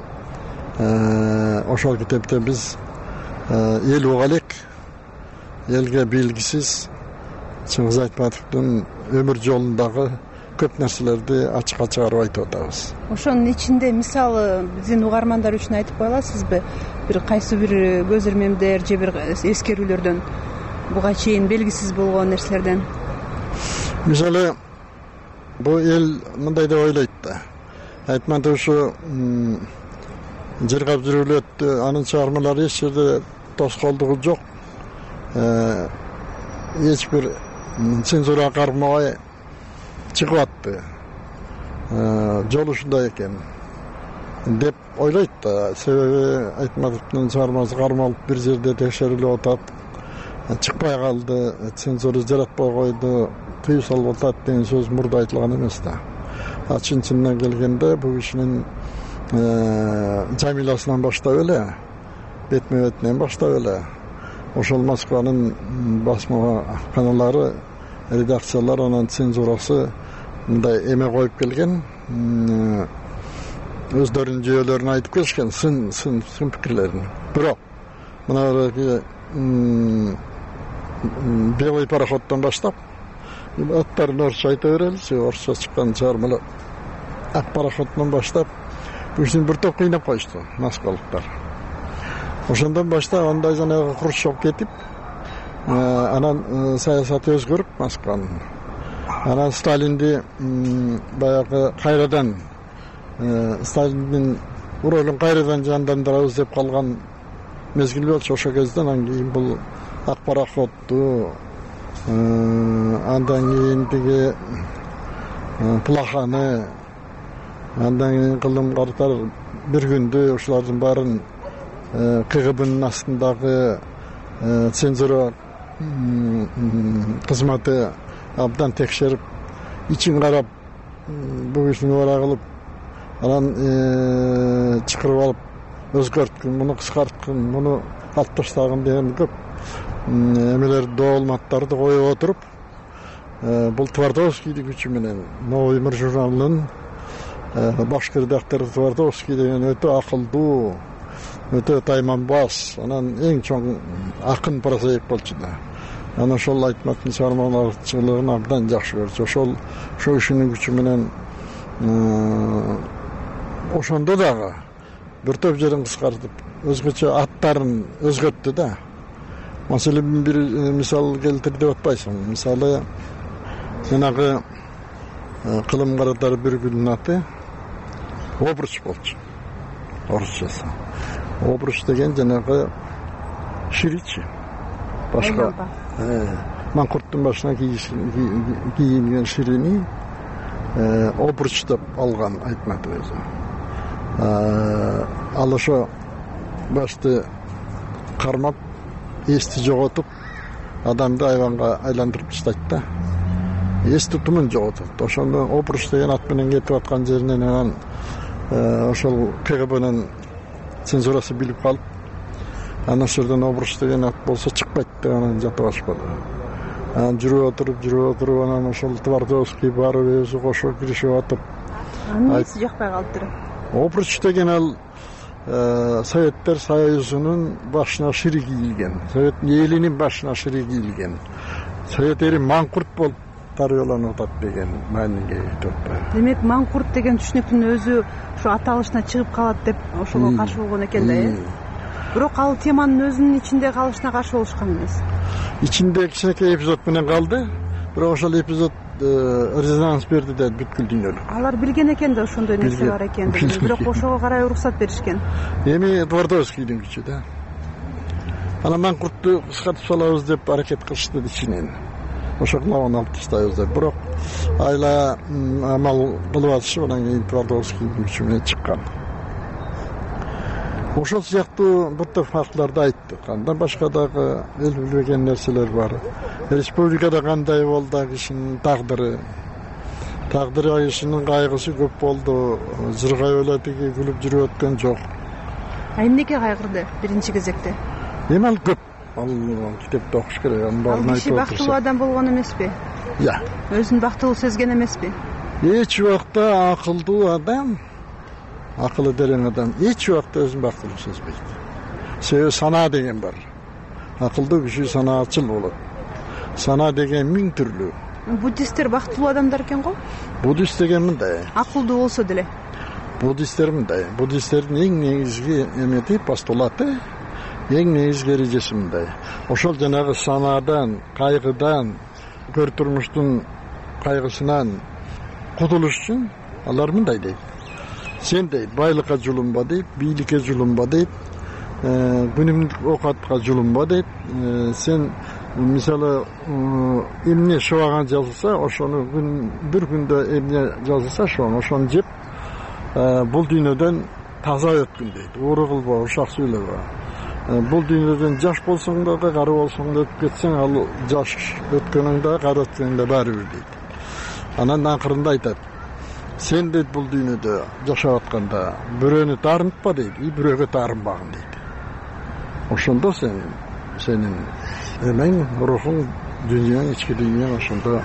Ошол китепте биз эл уга элек, элге белгисиз Чыңгыз Айтматовдун өмүр жолундагы көп нерселерди ачыкка чыгарып айтып атабыз. Ошонун ичинде мисалы биздин угармандар үчүн айтып кое аласызбы? Бир кайсы бир көз ирмемдер же бир эскерүүлөрдөн, буга чейин белгисиз болгон нерселерден? Мисалы, бул эл мындай деп ойлойт да. Айтматов ушу жыргап жүрүп өттү, анын чыгармалары эч жерде тоскоолдугу жок. Эч бир цензура кармабай чыгып атты. Жол ушундай экен деп ойлойт да. Себеби Айтматовдун чыгармасы кармалып бир жерде текшерилип атат. Чыкпай калды, цензура жаратпай койду, тыюу салып атат деген сөз мурда айтылган эмес да. Чын-чынына келгенде бул кишинин Жамиласынан баштап эле, бетме-бетинен баштап эле ошол Москванын басма каналдары, редакциялар, анан цензурасы мындай эме коюп келген, өздөрүнүн жүйөлөрүн айтып келишкен, сын пикирлерин. Бирок мына белый пароходдон баштап аттарын орусча айта береличи, орусча чыккан чыгармалар. Ак пароходдон баштап бул бир топ кыйнап коюшту москвалыктар. Ошондон баштап андай жанагы Хрущев кетип, анан саясаты өзгөрүп Москванын. Анан Сталинди баягы кайрадан Сталиндин ролун кайрадан жандандырабыз деп калган мезгил болчу. Ошол кезде анан кийин бул ак пароходду, андан кийин тиги плаханы, андан кийин кылым карттар бир күндө ушулардын баарын КГБнын астындагы цензура кызматы абдан текшерип, ичин карап, бул кишини ора кылып, анан чакырып алып, өзгөрткүн, муну кыскарткын, муну алып таштагын деген көп эмелер доолматтарды коюп отуруп, бул Твардовскийдин күчү менен Новый мир журналынын баш редактору Твардовский деген өтө акылдуу, өтө тайманбас, анан эң чоң акын прозаик болчу да. Анан ошол Айтматтын чыгармаларчылыгын абдан жакшы көрчү. Ошол кишинин күчү менен ошондо дагы бир топ жерин кыскартып, өзгөчө аттарын өзгөрттү да. Маселен бир мисал келтир деп атпайсың. Мисалы жанагы кылым каратар бир гүлдүн аты обруч болчу. Орусчасы. Обруч деген жанагы ширичи. Башка маңкурттун башына кийилген ширини обруч деп алган Айтмат өзү. Ал ошо башты кармап, эсти жоготуп, адамды айванга айландырып таштайт да. Эс тутумун жоготот. Ошондо обруч деген ат менен кетип аткан жеринен анан ошол КГБнын цензурасы билип калып, анан ошол жерден обруч деген ат болсо чыкпайт деп анан жатып алышпады. Анан жүрүп отуруп, анан ошол Твардовский барып өзү кошо киришип атып. Эмнеси жакпай калыптыр? Обруч деген ал Советтер Союзунун башына шири кийилген, Совет элинин башына шири кийилген. Совет эли маңкурт болуп тарыяланып атат деген мааниге кетип атпайбы? Демек маңкурт деген түшүнүктүн өзү ошо аталышына чыгып калат деп ошого каршы болгон экен да, Бирок ал теманын өзүнүн ичинде калышына каршы болушкан эмес. Ичинде кичинекей эпизод менен калды, бирок ошол эпизод резонанс берди да бүткүл дүйнөлүк. Алар билген экен да ошондой нерсе бар экендигин, бирок ошого карай уруксат беришкен. Эми Твардовскийдин күчү да. Анан маңкуртту кыскартып салабыз деп аракет кылышты ичинен. Ошо кылабын алып таштайбыз деп, бирок айла амал кылып атышып, анан кийин Твардовскийдин күчү менен чыккан. Ошол сыяктуу бир топ фактыларды айттык. Андан башка дагы эл билбеген нерселер бар. Республикада кандай болду кишинин тагдыры? Тагдыры кишинин кайгысы көп болду. Жыргай өлөтүгү күлүп жүрүп өткөн жок. Эмнеге кайгырды биринчи кезекте? Эми ал көп. Ал китепте окуш керек. Ал киши бактылуу адам болгон эмеспи? Өзүн бактылуу сезген эмеспи? Эч убакта акылдуу адам, акылы терең адам эч убакта өзүн бактылуу сезбейт. Себеби санаа деген бар. Акылдуу киши санаачыл болот. Санаа деген миң түрлүү. Буддисттер бактылуу адамдар экен го? Буддист деген мындай. Акылдуу болсо деле. Буддисттер мындай. Буддисттердин эң негизги эмети, постулаты, эң негизги эрежеси мындай. Ошол жанагы санаадан, кайгыдан, көр турмуштун кайгысынан кутулуш үчүн алар мындай дейт. Сен дейт, байлыкка жулунба дейт, бийликке жулунба дейт, күнүмдүк оокатка жулунба дейт. Сен мисалы эмне шыбаган жазылса, ошону бир күндө эмне жазылса, ошону жеп, бул дүйнөдөн таза өткүн дейт. Ууру кылба, ушак сүйлөбө. Бул дүйнөдөн жаш болсоң да, кары болсоң да өтүп кетсең, ал жаш өткөнүң да, кары өткөнүң да баары бир дейт. Анан акырында айтат: сен дейт бул дүйнөдө жашап атканда бирөөнү таарынтпа дейт, бирөөгө таарынбагын дейт. Ошондо сенин эмең, рухуң, дүйнөң, ички дүйнөң ошондо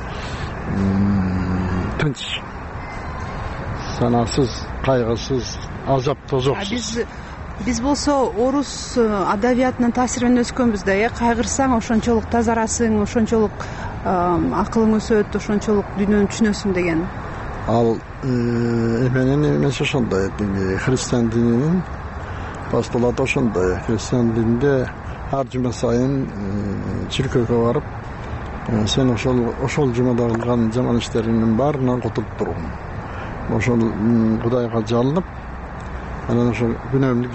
тынч, санасыз, кайгысыз, азап тозоксуз. Биз болсо орус адабиятынын таасири менен өскөнбүз да, кайгырсаң ошончолук тазарасың, ошончолук акылың өсөт, ошончолук дүйнөнү түшүнөсүң деген. Ал эменин эмеси ошондой, христиан дининин постулаты ошондой. Христиан дининде ар жума сайын чиркөөгө барып, сен ошол жумада кылган жаман иштериңдин баарынан кутулуп тургун. Ошол Кудайга жалынып, анан ошо күнөөмдү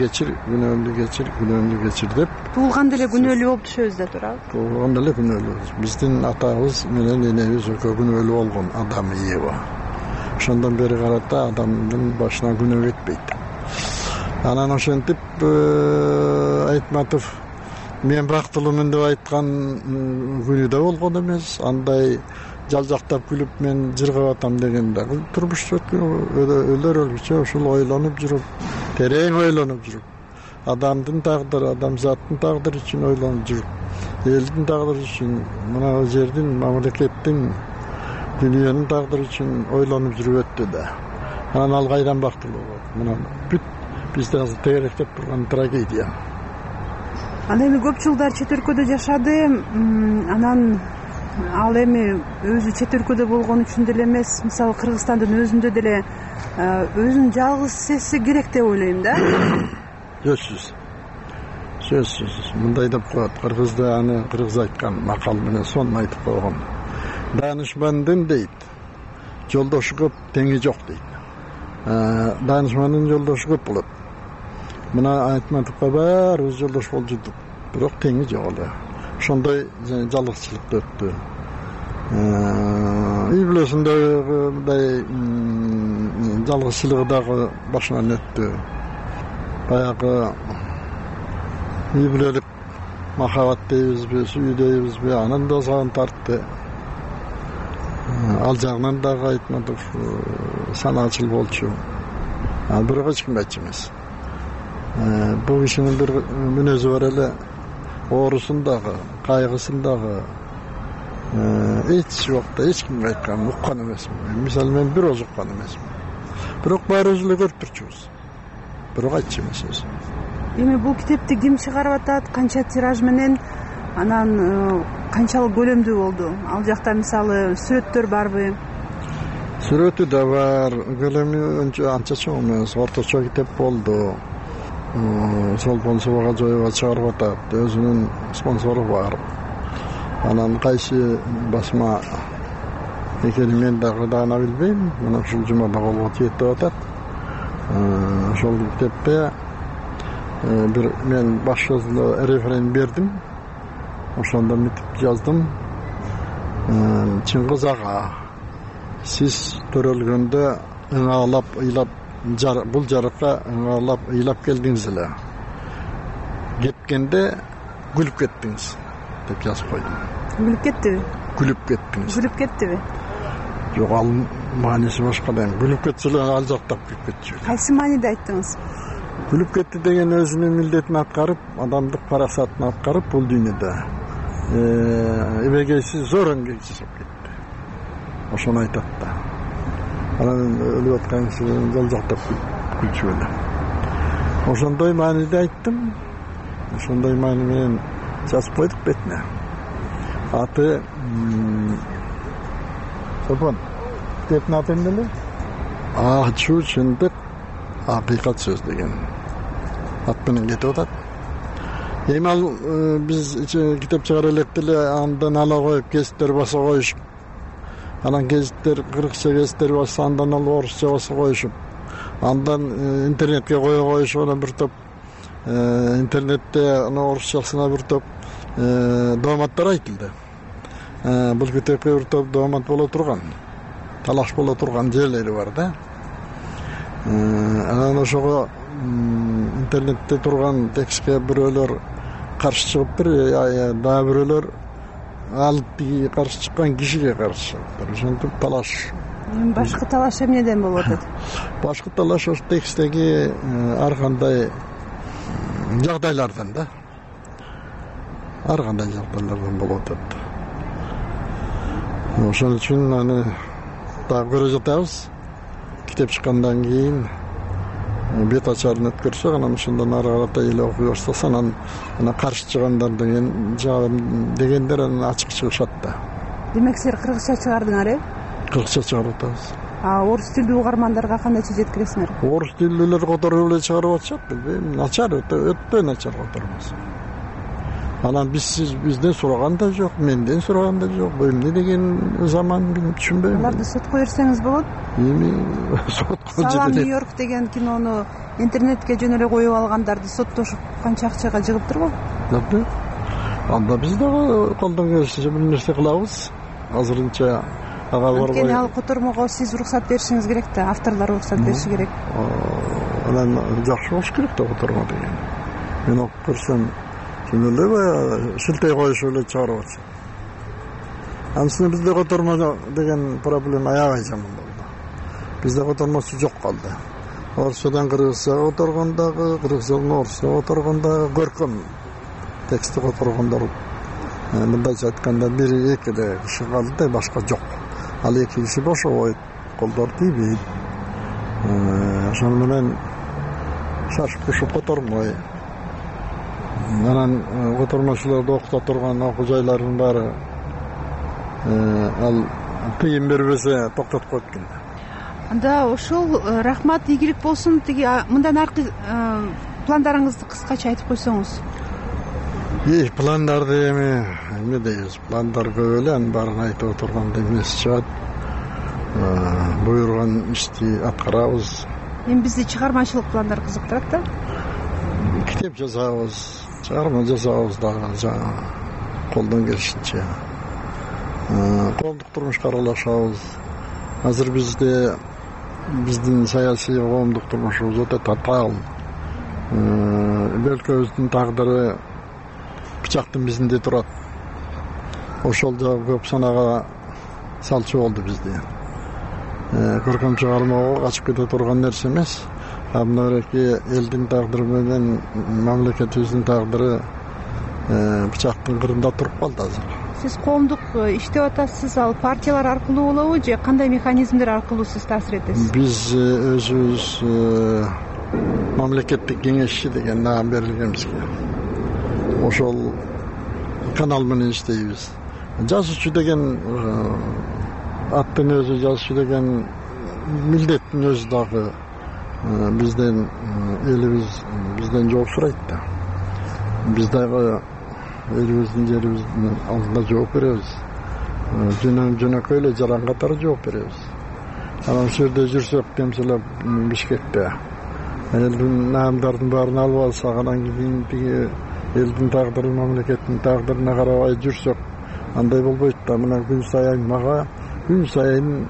кечир деп. Туулганда эле күнөөлүү болуп түшөбүз да туурабы? Туулганда эле күнөөлүү. Биздин атабыз менен энебиз экөө күнөөлүү болгон, Адам и Ева. ошондон бери карата адамдын башына күнөө кетпейт. Анан ошентип Айтматов мен бактылуумун деп айткан күнү да болгон эмес. Андай жалжактап күлүп мен жыргап атам деген да турмуш өлөр өлгүчө ушул ойлонуп жүрүп, терең ойлонуп жүрүп, адамдын тагдыры, адамзаттын тагдыры үчүн ойлонуп жүрүп, элдин тагдыры үчүн, мына жердин, мамлекеттин, дүйнөнүн тагдыры үчүн ойлонуп жүрүп өттү да. Анан ал кайдан бактылуу болот? Мына бүт бизде азыр тегеректеп турган трагедия. Ал эми көп жылдар чет өлкөдө жашады. Анан ал эми өзү чет өлкөдө болгон үчүн деле эмес, мисалы Кыргызстандын өзүндө деле өзүн жалгыз сезсе керек деп ойлойм да. Сөзсүз. Мындай деп коет. Кыргызда аны кыргыз айткан макал менен сонун айтып койгон. Данышмандын дейт, жолдошу көп, теңи жок дейт. Данышмандын жолдошу көп болот. Мына Айтматовго баарыбыз жолдош болуп жүрдүк, бирок теңи жок эле. Ошондой жалгызчылыкта өттү. Үй бүлөсүндөй жалгызчылыгы дагы башынан өттү. Баягы үй бүлөлүк махабат дейбизби, сүйүү дейбизби, анан да сагын тартты. Ал жагынан дагы Айтматов санаачыл болчу. Бирок эч кимге айтчу эмес. Бул кишинин бир мүнөзү бар эле, оорусун дагы, кайгысын дагы эч убакта эч кимге айткан, уккан эмесмин. Мисалы мен бир оз уккан эмесмин. Бирок баарыбыз эле көрүп турчубуз. Бирок айтчу эмес өзү. Эми бул китепти ким чыгарып атат, канча тираж менен, анан канчалык көлөмдүү болду? Ал жакта мисалы сүрөттөр барбы? Сүрөтү да бар, көлөмү анча чоң эмес, орточо китеп болду. Солпон Субагажоева чыгарып атат, өзүнүн спонсору бар. Анан кайсы басма экенин мен дагы даана билбейм. Мына ушул жумада колго тиет деп атат. Ошол китепте бир мен баш жазуу референ бердим. Ошондо мынтип жаздым. Чыңгыз ага, сиз төрөлгөндө ыңаалап, ыйлап, бул жарыкка ыңаалап, ыйлап келдиңиз эле. Кеткенде күлүп кеттиңиз деп жазып койдум. Күлүп кеттиби? Күлүп кеттиңиз. Күлүп кеттиби? Жок, ал мааниси башка да. Күлүп кетсе эле ал жактап күлүп кетчү. Кайсы мааниде айттыңыз? Күлүп кетти деген өзүнүн милдетин аткарып, адамдык парасатын аткарып бул дүйнөдө эбегейсиз зор эмгек жасап кетти. Ошону айтат да. Анан өлүп аткан кишинин жол жактап күлчү эле. Ошондой мааниде айттым. Ошондой маани менен жазып койдук бетине. Аты Сопон. Китептин аты эмне? Ачуу чындык, акыйкат сөз деген ат менен кетип атат. Эми ал биз китеп чыгара электе эле андан ала коюп гезиттер баса коюшуп, анан гезиттер кыргызча гезиттер басса, андан алып орусча баса коюшуп, андан интернетке кое коюшуп, анан бир топ интернетте орусчасына бир топ дооматтар айтылды. Бул китепке бир топ доомат боло турган, талаш боло турган жерлери бар да. Анан ошого интернетте турган текстке бирөөлөр каршы чыгыптыр, дагы бирөөлөр ал каршы чыккан кишиге каршы чыгыптыр. Ошентип талаш. Башкы талаш эмнеден болуп атат? Башкы талаш ошо текстеги ар кандай жагдайлардан да. Ар кандай жагдайлардан болуп атат. Ошон үчүн аны дагы көрө жатабыз. Китеп чыккандан кийин бет ачарын өткөрсөк, анан ошондон ары карата эле окуй баштаса, анан каршы чыгандар дегендер анан ачык чыгышат да. Демек силер кыргызча чыгардыңар, э? Кыргызча чыгарып атабыз. Орус тилдүү угармандарга кандайча жеткиресиңер? Орус тилдүүлөр которуп эле чыгарып атышат, билбейм. Начар, өтө начар которобуз. Анан бизден сураган да жок, менден сураган да жок. Бул эмне деген заман, билбейм, түшүнбөйм. Аларды сотко берсеңиз болот? Эми сотко Салам Нью-Йорк деген кинону интернетке жөн эле коюп алгандарды соттошуп канча акчага жыгыптырбы? Анда биз дагы колдон келишинче бир нерсе кылабыз. Азырынча Анткени ал котормого сиз уруксат беришиңиз керек да, авторлор уруксат бериши керек. Анан жакшы болуш керек да котормо деген. Мен окуп көрсөм, шундай шилтей коюш эле чыгарып атышат. Анысында бизде котормо деген проблема аябай жаман болду. Бизде котормосу жок калды. Орусчадан кыргызчага которгондогу, кыргызчадан орусчага которгондогу көркөм текстти которгондор мындайча айтканда 1-2 эле киши калды да, башка жок. Ал 2 киши бошобойт, колдор тийбейт. Ошону менен шашып кушуп котормой. Анан котормочуларды окута турган окуу жайлардын баары ал тыйын бербесе токтотуп коет экен. Анда ошол рахмат, ийгилик болсун. Тиги мындан аркы пландарыңызды кыскача айтып койсоңуз. Пландарды эме дейбиз, пландар көп эле, анын баарын айтып отурганда эмес чыгат. Буйруган ишти аткарабыз. Эми бизди чыгармачылык пландар кызыктырат да. Китеп жазабыз, чыгарма жазабыз дагы колдон келишинче. Коомдук турмушка аралашабыз. Азыр биздин саясий коомдук турмушубуз өтө татаал. Өлкөбүздүн тагдыры бычактын бизинде турат. Ошол жагы көп санага салчу болду бизде. Көркөм чыгармага качып кете турган нерсе эмес. Мынабеки элдин тагдыры менен мамлекетибиздин тагдыры бычактын кырында туруп калды азыр. Сиз коомдук иштеп атасыз, ал партиялар аркылуу болобу же кандай механизмдер аркылуу сиз таасир этесиз? Биз өзүбүз мамлекеттик кеңешчи деген наам берилген бизге. Ошол канал менен иштейбиз. Жазуучу деген аттын өзү, жазуучу деген милдеттин өзү дагы бизден элибиз бизден жооп сурайт да. Биз дагы элибиздин жерибиздин алдында жооп беребиз. Жөнөкөй эле жаран катары жооп беребиз. Анан ошол жерде жүрсөк, темселеп Бишкекте элдин наамдардын баарын алып алсак, анан кийин тиги элдин тагдыры, мамлекеттин тагдырына карабай жүрсөк, андай болбойт да. Мына күн сайын мага күн сайын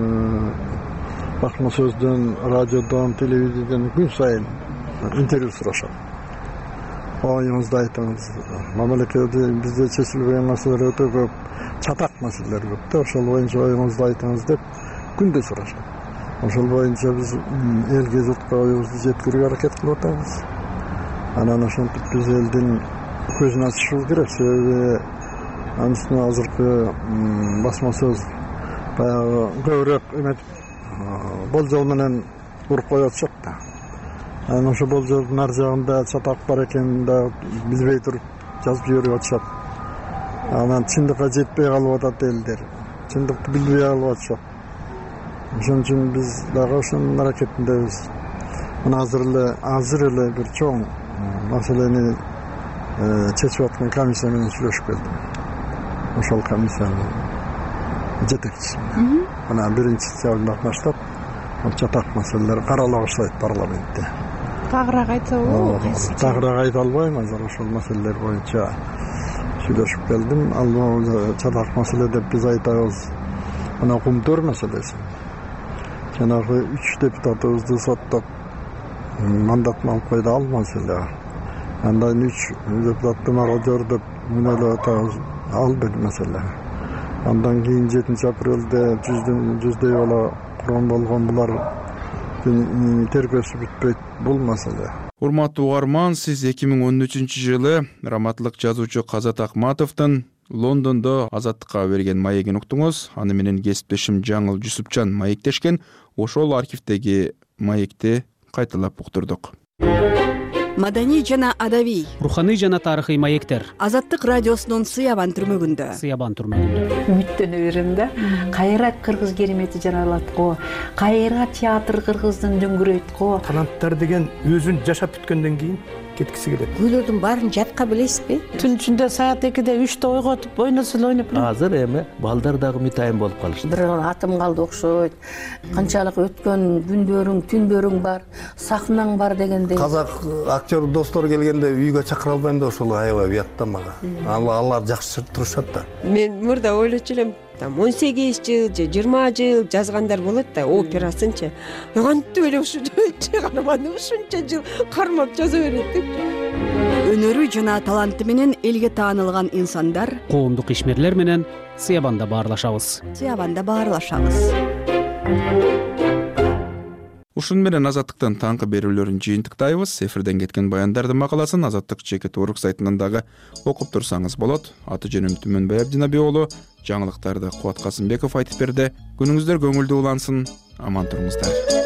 бакма сөздөн, радиодон, телевизияден күн сайын интервью сурашат. Оюңузду айтыңыз. Мамлекетте бизде чечилбеген маселелер өтө көп, чатак маселелер көп да. Ошол боюнча оюңузду айтыңыз деп күндө сурашат. Ошол боюнча биз элге, журтка оюбузду жеткирүүгө аракет кылып атабыз. Анан ошентип биз элдин көзүн ачышыбыз керек. Себеби анын үстүнө азыркы басма сөз баягы көбүрөөк эметип болжол менен уруп коюп атышат да. Анан ошо болжолдун ар жагында чатак бар экенин да билбей туруп жазып жиберип атышат. Анан чындыкка жетпей калып атат элдер. Чындыкты билбей калып атышат. Ошон үчүн биз дагы ошонун аракетиндебиз. Мына азыр эле бир чоң маселени чечип аткан комиссия менен сүйлөшүп келдим. Ошол комиссиянын жетекчиси. Мына 1-сентябрда баштап чатак маселелер карала баштайт парламентте. Тагыраак айтсаңыз? Тагыраак айта албайм, азыр ошол маселелер боюнча сүйлөшүп келдим. Ал чатак маселе деп биз айтабыз. Мына кумтөр маселеси. Жанагы 3 депутатыбызды соттоп мандатын алып койду, ал маселе. Андан 3 депутатты мага жор деп мүнөлөп атабыз, ал бир маселе. Андан кийин 7-апрелде жүздөй бала курман болгон, булар тергөөсү бүтпөйт, бул маселе. Урматтуу угарман, сиз 2013-жылы раматтылык жазуучу Казат Акматовдун Лондондо Азаттыкка берген маегин уктуңуз. Аны менен кесиптешим Жаңыл Жусупчан маектешкен. Ошол архивдеги маекти кайталап уктурдук. Маданий жана адабий, руханий жана тарыхый маектер. Азаттык радиосунун Сыябан түрмөгүндө. Үмүттөнө берем да. Кайра кыргыз керемети жаралат го, кайра театр кыргыздын дөңгүрөйт го. Таланттар деген өзүн жашап бүткөндөн кийин кеткиси келет. Күйлөрдүн баарын жатка билесизби? Түн ичинде саат 2-де 3-те ойготуп, ойносул ойноп. Азыр эми балдар дагы митайын болуп калышты. Бир атым калды окшойт. Канчалык өткөн күндөрүң, түндөрүң бар, сахнаң бар дегендей. Казак актер достор келгенде үйгө чакыра албайм да, ошол аябай уятта мага. Алар жакшы турушат да. Мен мурда ойлочу элем, там 18 жыл же 20 жыл жазгандар болот да операсынчы. Кантип эле ушунча чыгарманы ушунча жыл кармап жаза берет деп. Өнөрү жана таланты менен элге таанылган инсандар коомдук ишмерлер менен Сыябанда баарлашабыз. Ушун менен Азаттыктын таңкы берүүлөрүн жыйынтыктайбыз. Эфирден кеткен баяндардын макаласын Азаттык чекит орг сайтынан дагы окуп турсаңыз болот. Аты жөнүм Түмөнбай Абдинабий уулу. Жаңылыктарды Кубат Касымбеков айтып берди. Күнүңүздөр көңүлдүү улансын. Аман туруңуздар.